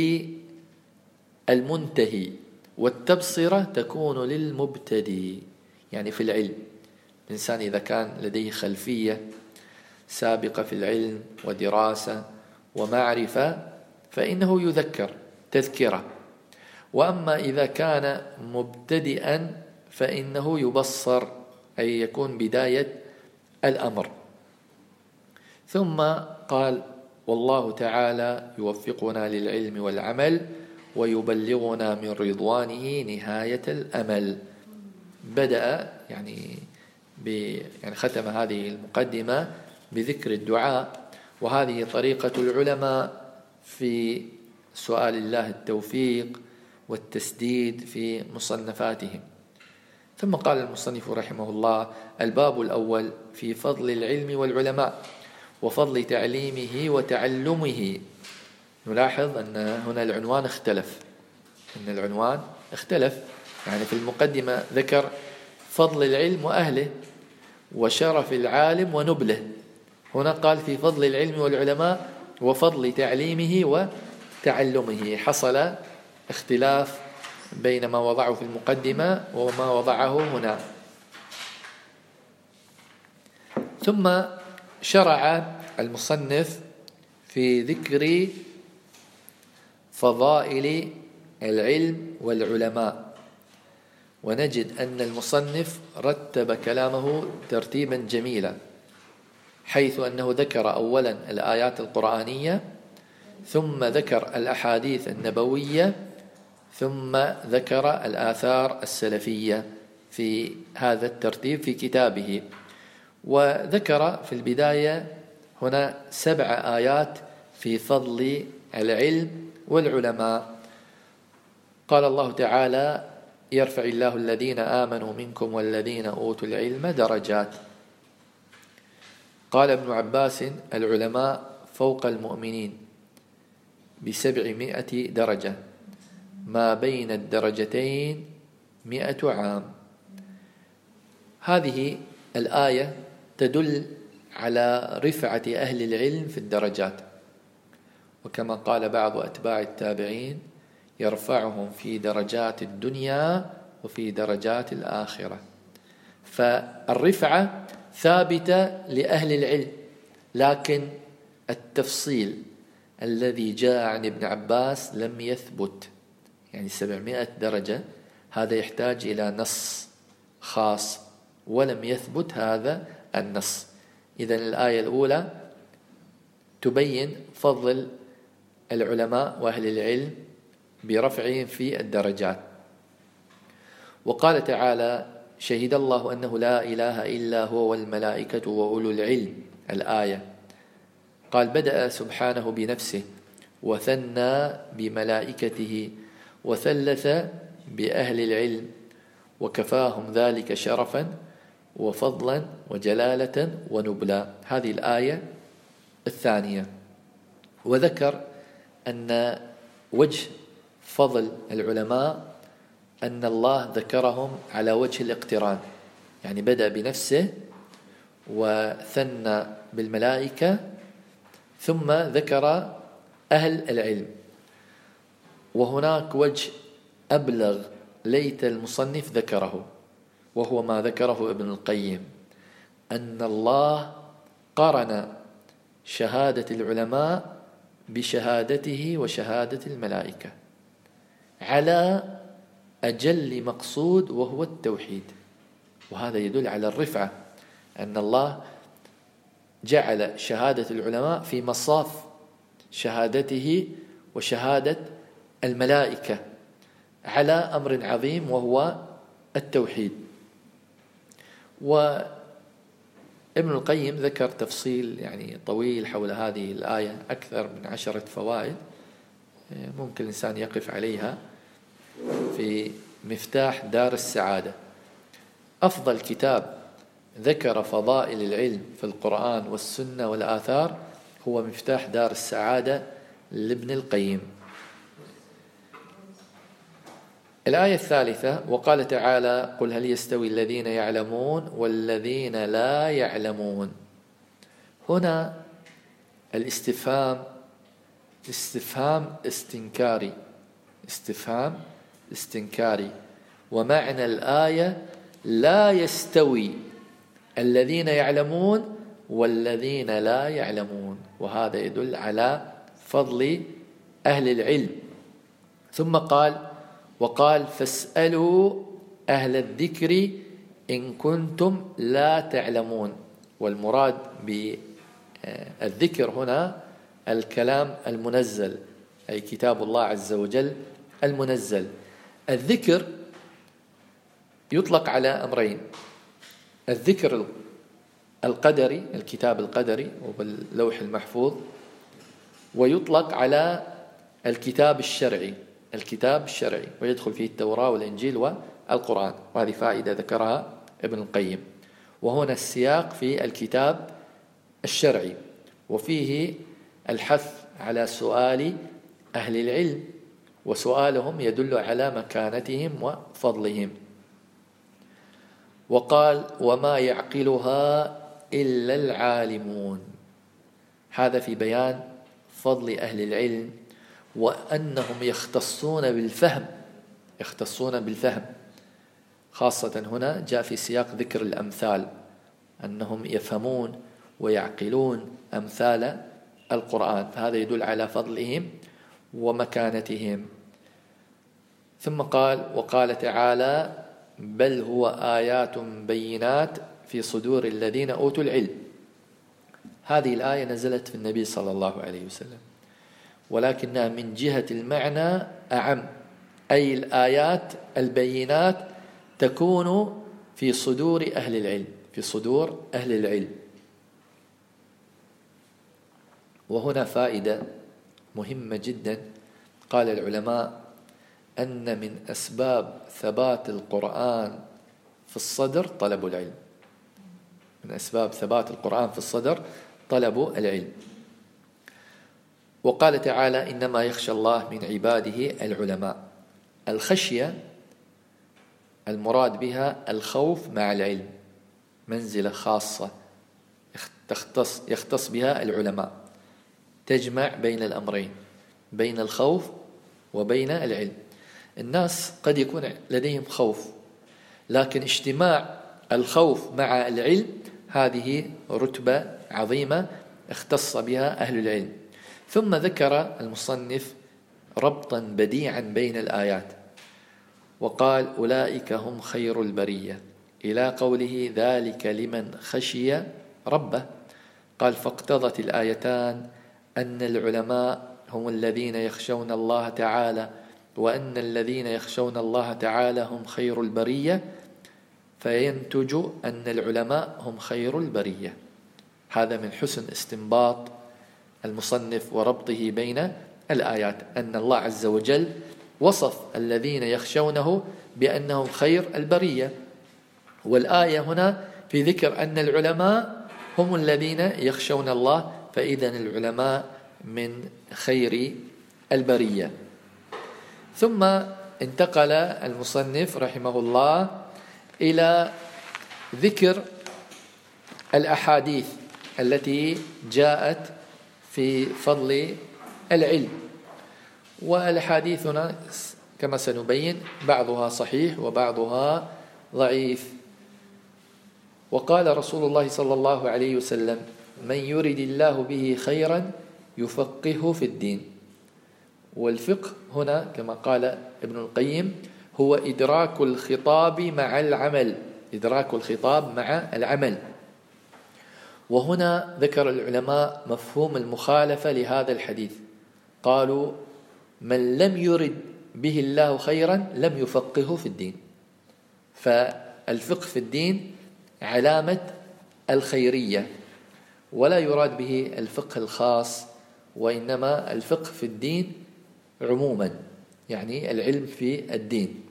للمنتهي، والتبصرة تكون للمبتدئ. يعني في العلم الإنسان إذا كان لديه خلفية سابقة في العلم ودراسة ومعرفة فإنه يذكر تذكرة، وأما إذا كان مبتدئا فإنه يبصر، أي يكون بداية الأمر. ثم قال: والله تعالى يوفقنا للعلم والعمل ويبلغنا من رضوانه نهاية الأمل. بدأ يعني يعني ختم هذه المقدمة بذكر الدعاء، وهذه طريقة العلماء في سؤال الله التوفيق والتسديد في مصنفاتهم. ثم قال المصنف رحمه الله: الباب الأول في فضل العلم والعلماء وفضل تعليمه وتعلمه. نلاحظ أن هنا العنوان اختلف، أن العنوان اختلف. يعني في المقدمة ذكر فضل العلم وأهله وشرف العالم ونبله، هنا قال في فضل العلم والعلماء وفضل تعليمه وتعلمه. حصل اختلاف بين ما وضعه في المقدمة وما وضعه هنا. ثم شرع المصنف في ذكر فضائل العلم والعلماء، ونجد أن المصنف رتب كلامه ترتيبا جميلا، حيث أنه ذكر أولا الآيات القرآنية، ثم ذكر الأحاديث النبوية، ثم ذكر الآثار السلفية. في هذا الترتيب في كتابه. وذكر في البداية هنا سبع آيات في فضل العلم والعلماء. قال الله تعالى: يرفع الله الذين آمنوا منكم والذين أوتوا العلم درجات. قال ابن عباس: العلماء فوق المؤمنين بسبعمائة درجة، ما بين الدرجتين مئة عام. هذه الآية تدل على رفعة أهل العلم في الدرجات، وكما قال بعض أتباع التابعين: يرفعهم في درجات الدنيا وفي درجات الآخرة. فالرفعة ثابتة لأهل العلم، لكن التفصيل الذي جاء عن ابن عباس لم يثبت، يعني سبعمائة درجة، هذا يحتاج إلى نص خاص، ولم يثبت هذا النص. إذن الآية الأولى تبين فضل العلماء وأهل العلم برفعهم في الدرجات. وقال تعالى: شهد الله أنه لا إله إلا هو والملائكة وأولو العلم. الآية قال: بدأ سبحانه بنفسه، وثنى بملائكته، وثلث بأهل العلم، وكفاهم ذلك شرفا وفضلا وجلالة ونبلا. هذه الآية الثانية. وذكر أن وجه فضل العلماء أن الله ذكرهم على وجه الاقتران، يعني بدأ بنفسه وثنى بالملائكة ثم ذكر أهل العلم. وهناك وجه أبلغ ليت المصنف ذكره، وهو ما ذكره ابن القيم، أن الله قرن شهادة العلماء بشهادته وشهادة الملائكة على أجل مقصود، وهو التوحيد. وهذا يدل على الرفعة، أن الله جعل شهادة العلماء في مصاف شهادته وشهادة الملائكة على أمر عظيم، وهو التوحيد. وابن القيم ذكر تفصيل يعني طويل حول هذه الآية، أكثر من عشرة فوائد ممكن الإنسان يقف عليها في مفتاح دار السعادة. أفضل كتاب ذكر فضائل العلم في القرآن والسنة والآثار هو مفتاح دار السعادة لابن القيم. الآية الثالثة: وقال تعالى: قل هل يستوي الذين يعلمون والذين لا يعلمون. هنا الاستفهام استفهام استنكاري، استفهام استنكاري. ومعنى الآية: لا يستوي الذين يعلمون والذين لا يعلمون. وهذا يدل على فضل أهل العلم. ثم قال: وقال: فاسألوا أهل الذكر إن كنتم لا تعلمون. والمراد بالذكر هنا الكلام المنزل، أي كتاب الله عز وجل المنزل. الذكر يطلق على أمرين: الذكر القدري، الكتاب القدري وباللوح المحفوظ، ويطلق على الكتاب الشرعي، الكتاب الشرعي، ويدخل فيه التوراة والإنجيل والقرآن. وهذه فائدة ذكرها ابن القيم. وهنا السياق في الكتاب الشرعي، وفيه الحث على سؤال أهل العلم، وسؤالهم يدل على مكانتهم وفضلهم. وقال: وما يعقلها إلا العالمون. هذا في بيان فضل أهل العلم، وأنهم يختصون بالفهم، يختصون بالفهم خاصة. هنا جاء في سياق ذكر الأمثال، أنهم يفهمون ويعقلون أمثال القرآن، فهذا يدل على فضلهم ومكانتهم. ثم قال: وقال تعالى: بل هو آيات بينات في صدور الذين أوتوا العلم. هذه الآية نزلت في النبي صلى الله عليه وسلم، ولكنها من جهة المعنى أعم، أي الآيات البينات تكون في صدور أهل العلم، في صدور أهل العلم. وهنا فائدة مهمة جدا. قال العلماء أن من أسباب ثبات القرآن في الصدر طلب العلم. من أسباب ثبات القرآن في الصدر طلب العلم. وقال تعالى إنما يخشى الله من عباده العلماء. الخشية المراد بها الخوف مع العلم، منزلة خاصة يختص, يختص بها العلماء، تجمع بين الأمرين، بين الخوف وبين العلم. الناس قد يكون لديهم خوف، لكن اجتماع الخوف مع العلم هذه رتبة عظيمة اختص بها أهل العلم. ثم ذكر المصنف ربطا بديعا بين الآيات وقال أولئك هم خير البرية إلى قوله ذلك لمن خشي ربه. قال فاقتضت الآيتان أن العلماء هم الذين يخشون الله تعالى، وأن الذين يخشون الله تعالى هم خير البرية، فينتج أن العلماء هم خير البرية. هذا من حسن استنباط المصنف وربطه بين الآيات، أن الله عز وجل وصف الذين يخشونه بأنهم خير البرية، والآية هنا في ذكر أن العلماء هم الذين يخشون الله، فإذن العلماء من خير البرية. ثم انتقل المصنف رحمه الله إلى ذكر الأحاديث التي جاءت في فضل العلم. والأحاديث هنا كما سنبين بعضها صحيح وبعضها ضعيف. وقال رسول الله صلى الله عليه وسلم من يرد الله به خيرا يفقهه في الدين. والفقه هنا كما قال ابن القيم هو إدراك الخطاب مع العمل، إدراك الخطاب مع العمل. وهنا ذكر العلماء مفهوم المخالفة لهذا الحديث، قالوا من لم يرد به الله خيرا لم يفقهه في الدين. فالفقه في الدين علامة الخيرية، ولا يراد به الفقه الخاص، وإنما الفقه في الدين عموما، يعني العلم في الدين.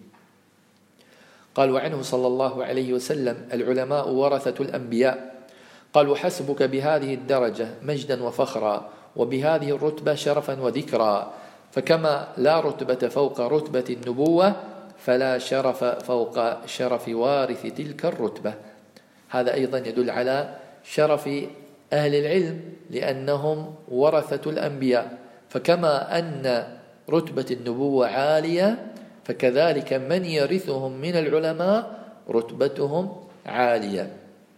قال وعنه صلى الله عليه وسلم العلماء ورثة الأنبياء. قال وحسبك بهذه الدرجة مجدا وفخرا، وبهذه الرتبة شرفا وذكرا، فكما لا رتبة فوق رتبة النبوة فلا شرف فوق شرف وارث تلك الرتبة. هذا أيضا يدل على شرف أهل العلم لأنهم ورثة الأنبياء، فكما أن رتبة النبوة عالية فكذلك من يرثهم من العلماء رتبتهم عالية.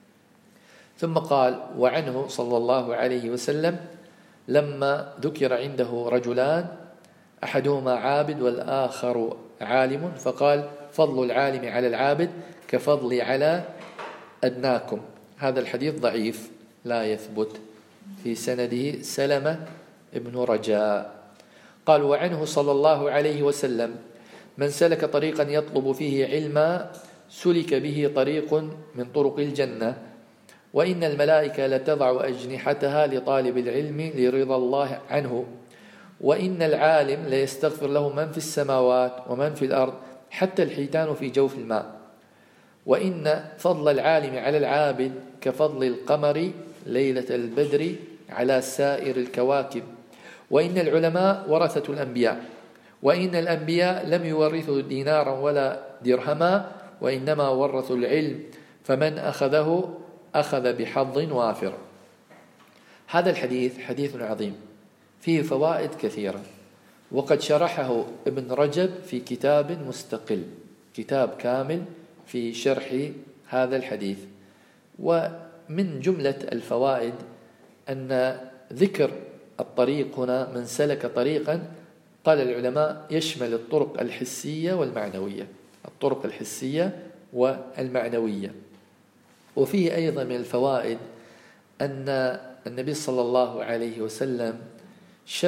ثم قال وعنه صلى الله عليه وسلم لما ذكر عنده رجلان أحدهما عابد والآخر عالم، فقال فضل العالم على العابد كفضلي على أدناكم. هذا الحديث ضعيف لا يثبت، في سنده سلمة ابن رجاء. قال وعنه صلى الله عليه وسلم من سلك طريقا يطلب فيه علما سلك به طريق من طرق الجنة، وإن الملائكة لتضع أجنحتها لطالب العلم لرضا الله عنه، وإن العالم ليستغفر له من في السماوات ومن في الأرض حتى الحيتان في جوف الماء، وإن فضل العالم على العابد كفضل القمر ليلة البدر على سائر الكواكب، وإن العلماء ورثة الأنبياء، وإن الأنبياء لم يورثوا دينارا ولا درهما وإنما ورثوا العلم، فمن أخذه أخذ بحظ وافر. هذا الحديث حديث عظيم فيه فوائد كثيرة، وقد شرحه ابن رجب في كتاب مستقل، كتاب كامل في شرح هذا الحديث. ومن جملة الفوائد أن ذكر الطريق هنا من سلك طريقا، قال العلماء يشمل الطرق الحسية والمعنوية، الطرق الحسية والمعنوية. وفيه أيضا من الفوائد أن النبي صلى الله عليه وسلم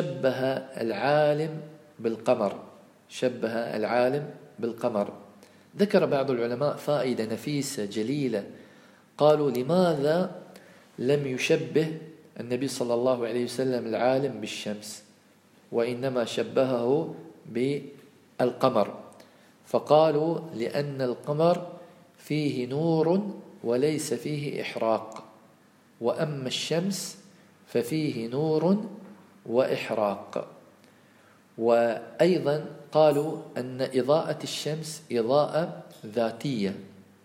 شبه العالم بالقمر، شبه العالم بالقمر، ذكر بعض العلماء فائدة نفيسة جليلة، قالوا: لماذا لم يشبه النبي صلى الله عليه وسلم العالم بالشمس، وإنما شبهه بالقمر؟ فقالوا: لأن القمر فيه نور وليس فيه إحراق، وأما الشمس ففيه نور وإحراق. وأيضا قالوا أن إضاءة الشمس إضاءة ذاتية،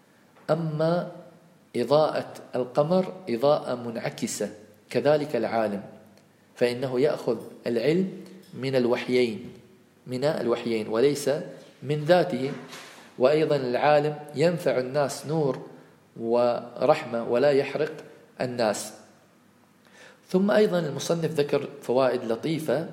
أما إضاءة القمر إضاءة منعكسة. كذلك العالم، فإنه يأخذ العلم من الوحيين من الوحيين وليس من ذاته. وأيضا العالم ينفع الناس نور ورحمة ولا يحرق الناس. ثم أيضا المصنف ذكر فوائد لطيفة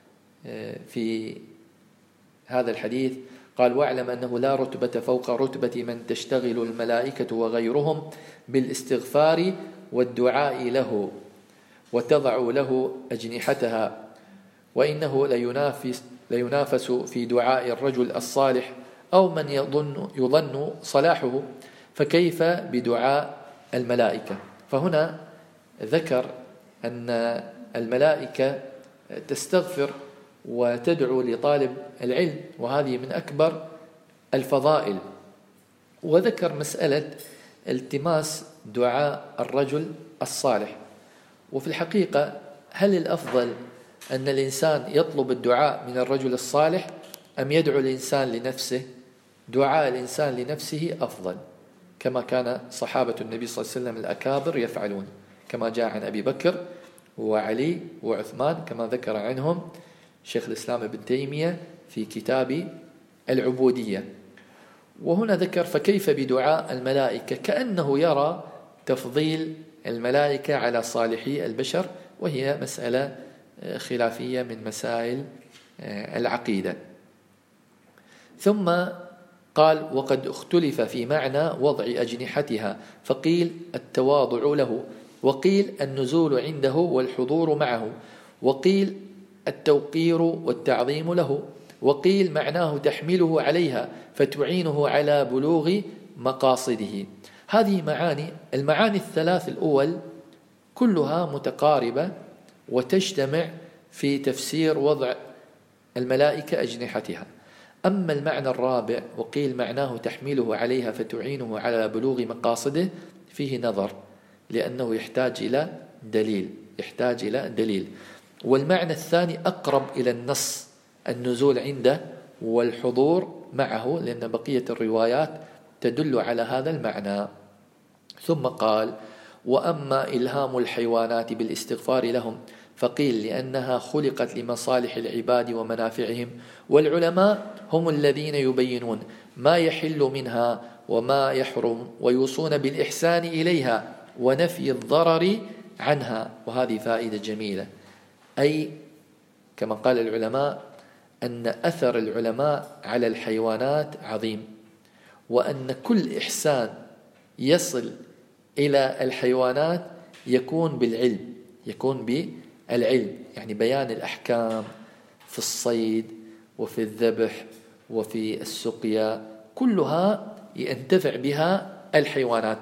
في هذا الحديث، قال: واعلم أنه لا رتبة فوق رتبة من تشتغل الملائكة وغيرهم بالاستغفار والدعاء له وتضع له أجنحتها، وإنه لينافس, لينافس في دعاء الرجل الصالح أو من يظن, يظن صلاحه، فكيف بدعاء الملائكة؟ فهنا ذكر أن الملائكة تستغفر وتدعو لطالب العلم، وهذه من أكبر الفضائل. وذكر مسألة التماس دعاء الرجل الصالح. وفي الحقيقة هل الأفضل أن الإنسان يطلب الدعاء من الرجل الصالح أم يدعو الإنسان لنفسه؟ دعاء الإنسان لنفسه أفضل، كما كان صحابة النبي صلى الله عليه وسلم الأكابر يفعلون، كما جاء عن أبي بكر وعلي وعثمان، كما ذكر عنهم شيخ الإسلام ابن تيمية في كتاب العبودية. وهنا ذكر: فكيف بدعاء الملائكة؟ كأنه يرى تفضيل الملائكة على صالحي البشر، وهي مسألة خلافية من مسائل العقيدة. ثم قال: وقد اختلف في معنى وضع أجنحتها، فقيل التواضع له، وقيل النزول عنده والحضور معه، وقيل التوقير والتعظيم له، وقيل معناه تحمله عليها فتعينه على بلوغ مقاصده. هذه معاني، المعاني الثلاث الأول كلها متقاربة وتجتمع في تفسير وضع الملائكة أجنحتها. أما المعنى الرابع، وقيل معناه تحمله عليها فتعينه على بلوغ مقاصده، فيه نظر، لأنه يحتاج إلى دليل يحتاج إلى دليل والمعنى الثاني أقرب إلى النص، النزول عنده والحضور معه، لأن بقية الروايات تدل على هذا المعنى. ثم قال: وأما إلهام الحيوانات بالاستغفار لهم، فقيل لأنها خلقت لمصالح العباد ومنافعهم، والعلماء هم الذين يبينون ما يحل منها وما يحرم، ويوصون بالإحسان إليها ونفي الضرر عنها. وهذه فائدة جميلة، أي كما قال العلماء أن أثر العلماء على الحيوانات عظيم، وأن كل إحسان يصل إلى الحيوانات يكون بالعلم يكون بالعلم يعني بيان الأحكام في الصيد وفي الذبح وفي السقيا، كلها ينتفع بها الحيوانات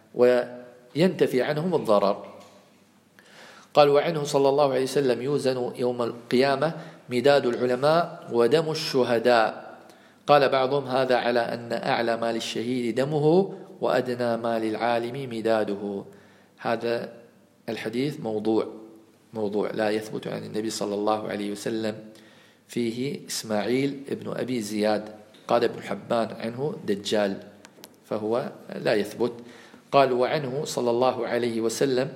وينتفي عنهم الضرر. قال: وعنه صلى الله عليه وسلم يوزن يوم القيامة مداد العلماء ودم الشهداء. قال بعضهم: هذا على أن أعلى ما للشهيد دمه وأدنى ما للعالم مداده. هذا الحديث موضوع موضوع لا يثبت عن النبي صلى الله عليه وسلم، فيه إسماعيل ابن أبي زياد، قال ابن حبان عنه دجال، فهو لا يثبت. قال: وعنه صلى الله عليه وسلم: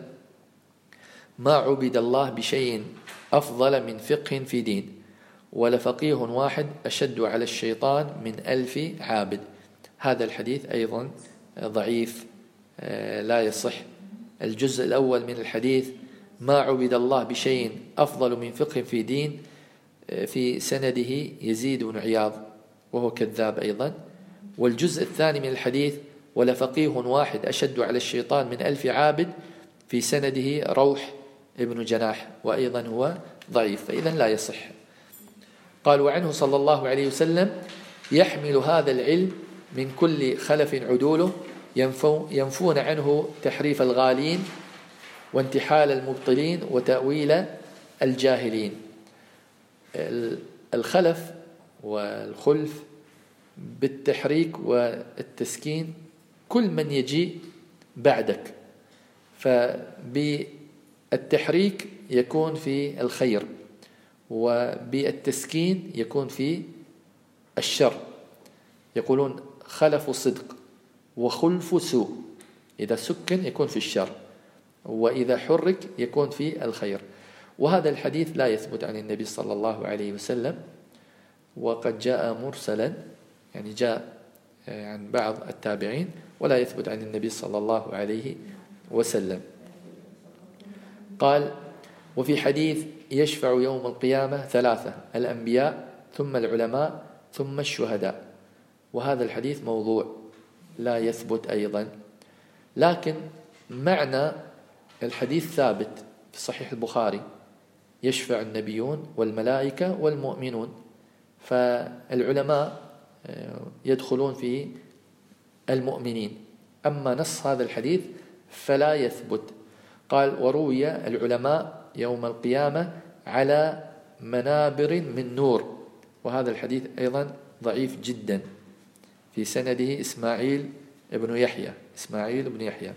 ما عبد الله بشيء أفضل من فقه في دين، ولفقيه واحد أشد على الشيطان من ألف عابد. هذا الحديث أيضا ضعيف لا يصح. الجزء الأول من الحديث: ما عبد الله بشيء أفضل من فقه في دين، في سنده يزيد بن عياض وهو كذاب أيضا. والجزء الثاني من الحديث: ولفقيه واحد أشد على الشيطان من ألف عابد، في سنده روح ابن جناح وأيضا هو ضعيف، فإذا لا يصح. قال: وعنه صلى الله عليه وسلم: يحمل هذا العلم من كل خلف عدوله ينفون عنه تحريف الغالين وانتحال المبطلين وتأويل الجاهلين. الخلف والخلف بالتحريك والتسكين كل من يجي بعدك، فبالتحريك يكون في الخير، وبالتسكين يكون في الشر. يقولون خلف صدق وخلف سوء، إذا سكن يكون في الشر، وإذا حرك يكون في الخير. وهذا الحديث لا يثبت عن النبي صلى الله عليه وسلم، وقد جاء مرسلا، يعني جاء عن بعض التابعين، ولا يثبت عن النبي صلى الله عليه وسلم. قال: وفي حديث يشفع يوم القيامة ثلاثة: الأنبياء ثم العلماء ثم الشهداء. وهذا الحديث موضوع لا يثبت أيضا، لكن معنى الحديث ثابت في صحيح البخاري: يشفع النبيون والملائكة والمؤمنون. فالعلماء يدخلون في المؤمنين، أما نص هذا الحديث فلا يثبت. قال: وروي العلماء يوم القيامة على منابر من نور. وهذا الحديث أيضا ضعيف جدا، في سنده إسماعيل ابن يحيى إسماعيل ابن يحيى.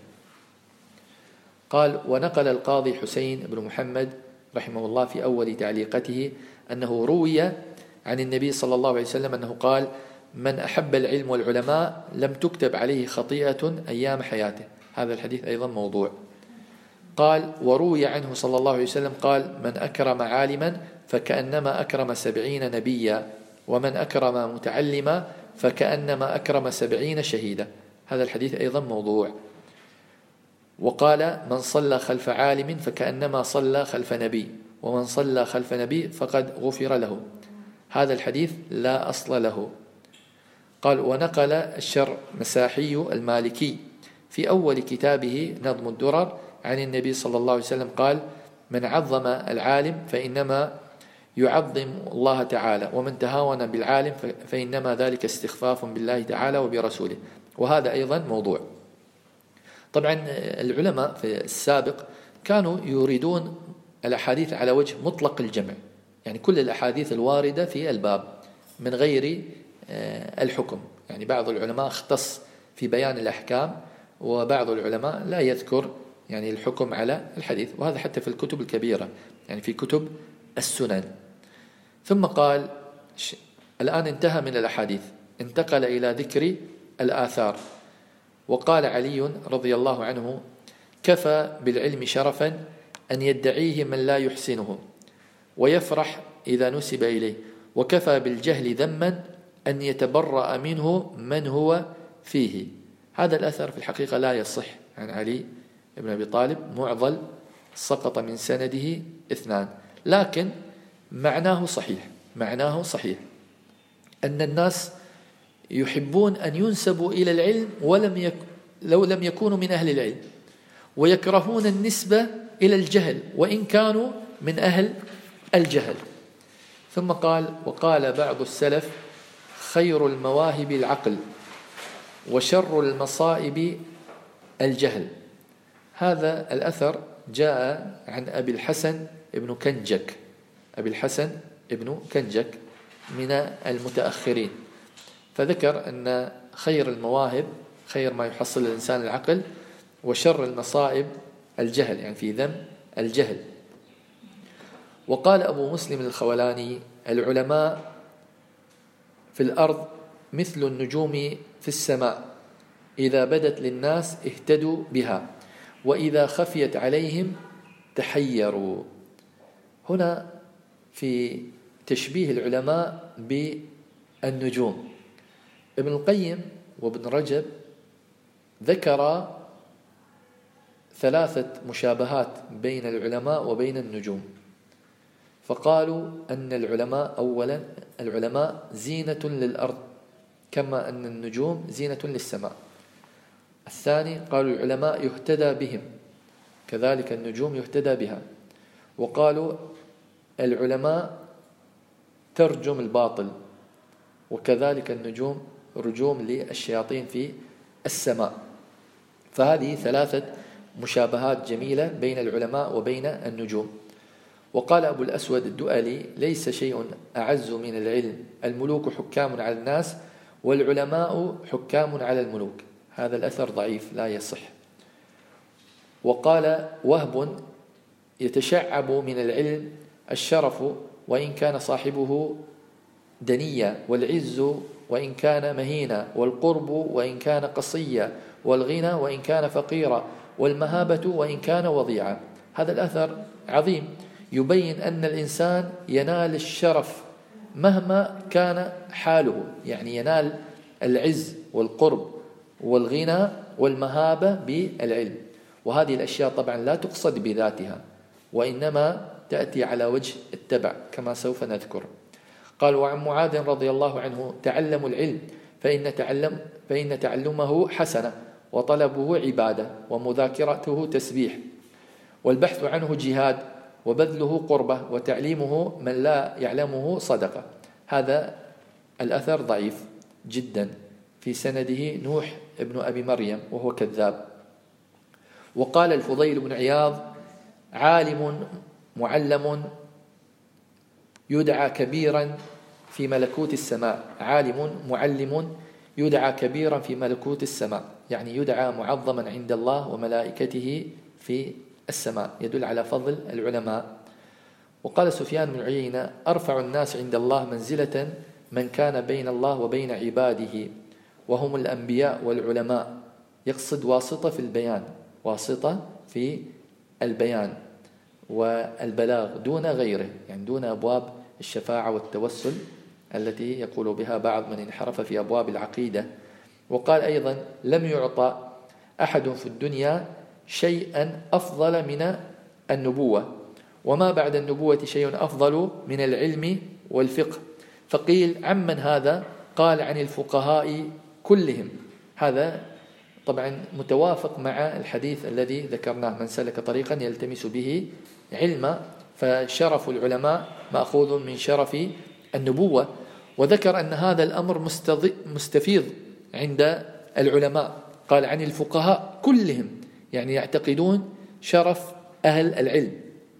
قال: ونقل القاضي حسين بن محمد رحمه الله في أول تعليقته أنه روي عن النبي صلى الله عليه وسلم أنه قال: من أحب العلم والعلماء لم تكتب عليه خطيئة أيام حياته. هذا الحديث أيضا موضوع. قال: وروي عنه صلى الله عليه وسلم قال: من أكرم عالما فكأنما أكرم سبعين نبيا، ومن أكرم متعلما فكأنما أكرم سبعين شهيدا. هذا الحديث أيضا موضوع. وقال: من صلى خلف عالم فكأنما صلى خلف نبي، ومن صلى خلف نبي فقد غفر له. هذا الحديث لا أصل له. قال: ونقل الشرمساحي المالكي في أول كتابه نظم الدرر عن النبي صلى الله عليه وسلم قال: من عظم العالم فإنما يعظم الله تعالى، ومن تهاون بالعالم فإنما ذلك استخفاف بالله تعالى وبرسوله. وهذا أيضا موضوع. طبعا العلماء في السابق كانوا يريدون الأحاديث على وجه مطلق الجمع، يعني كل الأحاديث الواردة في الباب من غير الحكم. يعني بعض العلماء اختص في بيان الأحكام، وبعض العلماء لا يذكر يعني الحكم على الحديث، وهذا حتى في الكتب الكبيرة، يعني في كتب السنن. ثم قال: الآن انتهى من الأحاديث، انتقل إلى ذكر الآثار. وقال علي رضي الله عنه: كفى بالعلم شرفا أن يدعيه من لا يحسنه، ويفرح إذا نسب إليه، وكفى بالجهل ذما أن يتبرأ منه من هو فيه. هذا الأثر في الحقيقة لا يصح عن علي بن أبي طالب، معضل، سقط من سنده اثنان، لكن معناه صحيح. معناه صحيح أن الناس يحبون أن ينسبوا إلى العلم ولم يك... لو لم يكونوا من أهل العلم، ويكرهون النسبة إلى الجهل وإن كانوا من أهل الجهل. ثم قال: وقال بعض السلف: خير المواهب العقل، وشر المصائب الجهل. هذا الأثر جاء عن أبي الحسن ابن كنجك أبي الحسن ابن كنجك من المتأخرين، فذكر أن خير المواهب، خير ما يحصل الإنسان العقل، وشر المصائب الجهل، يعني في ذم الجهل. وقال أبو مسلم الخولاني: العلماء في الأرض مثل النجوم في السماء، إذا بدت للناس اهتدوا بها، وإذا خفيت عليهم تحيروا. هنا في تشبيه العلماء بالنجوم. ابن القيم وابن رجب ذكر ثلاثة مشابهات بين العلماء وبين النجوم، فقالوا أن العلماء أولا العلماء زينة للأرض كما أن النجوم زينة للسماء. الثاني قالوا العلماء يهتدى بهم، كذلك النجوم يهتدى بها. وقالوا العلماء ترجم الباطل، وكذلك النجوم رجوم للشياطين في السماء. فهذه ثلاثة مشابهات جميلة بين العلماء وبين النجوم. وقال أبو الأسود الدؤلي: ليس شيء أعز من العلم، الملوك حكام على الناس والعلماء حكام على الملوك. هذا الأثر ضعيف لا يصح. وقال وهب: يتشعب من العلم الشرف وإن كان صاحبه دنيا، والعز وإن كان مهينا، والقرب وإن كان قصيا، والغنى وإن كان فقيرا، والمهابة وإن كان وضيعا. هذا الأثر عظيم يبين أن الإنسان ينال الشرف مهما كان حاله، يعني ينال العز والقرب والغنى والمهابة بالعلم. وهذه الأشياء طبعا لا تقصد بذاتها، وإنما تأتي على وجه التبع كما سوف نذكر. قال: وعن معاذ رضي الله عنه: تعلموا العلم فإن, تعلم فإن تعلمه حسنة، وطلبه عبادة، ومذاكرته تسبيح، والبحث عنه جهاد، وبذله قربة، وتعليمه من لا يعلمه صدقة. هذا الأثر ضعيف جدا، في سنده نوح ابن أبي مريم وهو كذاب. وقال الفضيل بن عياض: عالم معلم يدعى كبيرا في ملكوت السماء. عالم معلم يدعى كبيرا في ملكوت السماء، يعني يدعى معظما عند الله وملائكته في السماء، يدل على فضل العلماء. وقال سفيان بن عيينة: أرفع الناس عند الله منزلة من كان بين الله وبين عباده، وهم الأنبياء والعلماء. يقصد واسطة في البيان، واسطة في البيان والبلاغ دون غيره، يعني دون أبواب الشفاعة والتوسل التي يقول بها بعض من انحرف في أبواب العقيدة. وقال أيضا: لم يعطى أحد في الدنيا شيئا أفضل من النبوة، وما بعد النبوة شيء أفضل من العلم والفقه. فقيل: عمن هذا؟ قال: عن الفقهاء كلهم. هذا طبعا متوافق مع الحديث الذي ذكرناه: من سلك طريقا يلتمس به علما. فشرف العلماء مأخوذ من شرف النبوة. وذكر أن هذا الأمر مستفيض عند العلماء. قال: عن الفقهاء كلهم، يعني يعتقدون شرف أهل العلم.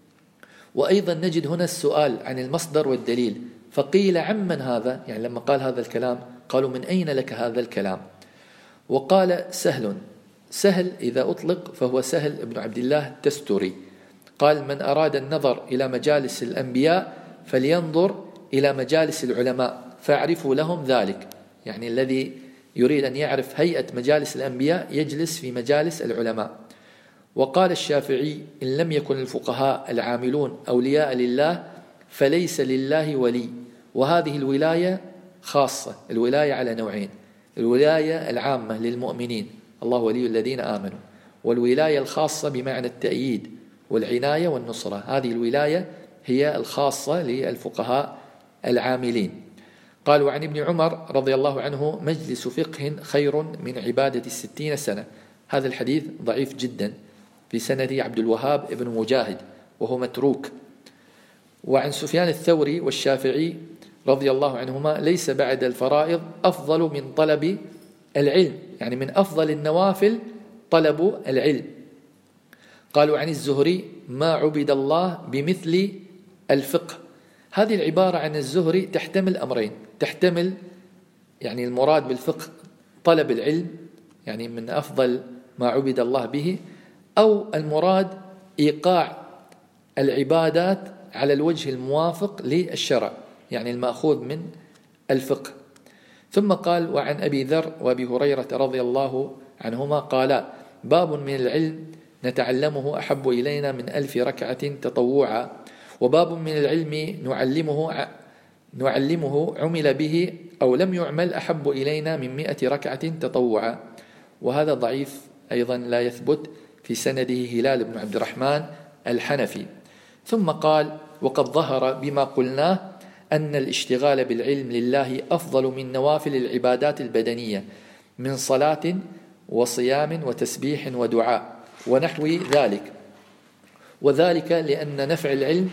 وأيضا نجد هنا السؤال عن المصدر والدليل. فقيل: عمن هذا؟ يعني لما قال هذا الكلام قالوا: من أين لك هذا الكلام؟ وقال سهل. سهل إذا أطلق فهو سهل بن عبد الله التستري. قال: من أراد النظر إلى مجالس الأنبياء فلينظر إلى مجالس العلماء فاعرفوا لهم ذلك. يعني الذي يريد أن يعرف هيئة مجالس الأنبياء يجلس في مجالس العلماء. وقال الشافعي: إن لم يكن الفقهاء العاملون أولياء لله فليس لله ولي. وهذه الولاية خاصة. الولاية على نوعين: الولاية العامة للمؤمنين، الله ولي الذين آمنوا، والولاية الخاصة بمعنى التأييد والعناية والنصرة. هذه الولاية هي الخاصة للفقهاء العاملين. قال: وعن ابن عمر رضي الله عنه: مجلس فقه خير من عبادة الستين سنة. هذا الحديث ضعيف جدا، في سنده عبد الوهاب ابن مجاهد وهو متروك. وعن سفيان الثوري والشافعي رضي الله عنهما: ليس بعد الفرائض أفضل من طلب العلم، يعني من أفضل النوافل طلب العلم. قالوا عن الزهري: ما عبد الله بمثل الفقه. هذه العبارة عن الزهري تحتمل أمرين: تحتمل يعني المراد بالفقه طلب العلم، يعني من أفضل ما عبد الله به، أو المراد إيقاع العبادات على الوجه الموافق للشرع، يعني المأخوذ من الفقه. ثم قال: وعن أبي ذر وأبي هريرة رضي الله عنهما قالا: باب من العلم نتعلمه أحب إلينا من ألف ركعة تطوعا، وباب من العلم نعلمه نعلمه عمل به أو لم يعمل أحب إلينا من مئة ركعة تطوعا. وهذا ضعيف أيضا لا يثبت، في سنده هلال بن عبد الرحمن الحنفي. ثم قال: وقد ظهر بما قلناه أن الاشتغال بالعلم لله أفضل من نوافل العبادات البدنية من صلاة وصيام وتسبيح ودعاء ونحو ذلك، وذلك لأن نفع العلم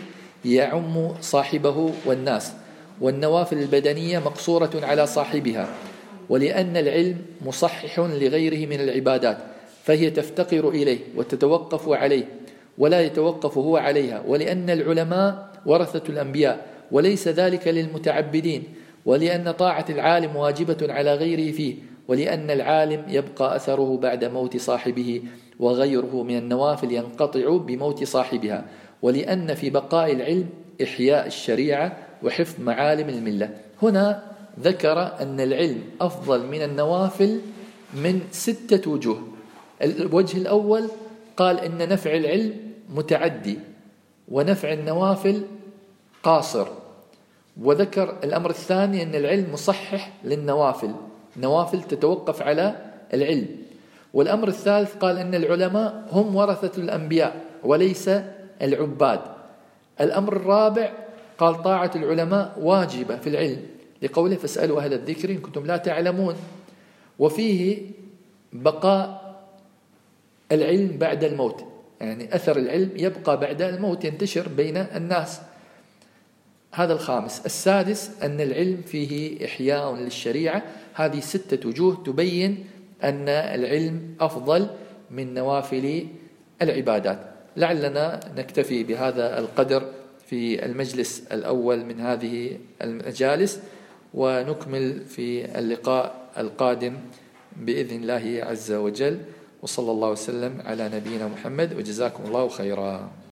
يعم صاحبه والناس، والنوافل البدنية مقصورة على صاحبها، ولأن العلم مصحح لغيره من العبادات فهي تفتقر إليه وتتوقف عليه ولا يتوقف هو عليها، ولأن العلماء ورثة الأنبياء وليس ذلك للمتعبدين، ولأن طاعة العالم واجبة على غيره فيه، ولأن العالم يبقى أثره بعد موت صاحبه وغيره من النوافل ينقطع بموت صاحبها، ولأن في بقاء العلم إحياء الشريعة وحفظ معالم الملة. هنا ذكر أن العلم أفضل من النوافل من ستة وجوه. الوجه الأول قال إن نفع العلم متعدي ونفع النوافل قاصر، وذكر الأمر الثاني أن العلم مصحح للنوافل، نوافل تتوقف على العلم. والأمر الثالث قال أن العلماء هم ورثة الأنبياء وليس العباد. الأمر الرابع قال طاعة العلماء واجبة في العلم لقوله فاسألوا أهل الذكر إن كنتم لا تعلمون، وفيه بقاء العلم بعد الموت، يعني أثر العلم يبقى بعد الموت ينتشر بين الناس. هذا الخامس. السادس أن العلم فيه إحياء للشريعة. هذه ستة وجوه تبين أن العلم أفضل من نوافل العبادات. لعلنا نكتفي بهذا القدر في المجلس الأول من هذه المجالس، ونكمل في اللقاء القادم بإذن الله عز وجل. وصلى الله وسلم على نبينا محمد، وجزاكم الله خيرا.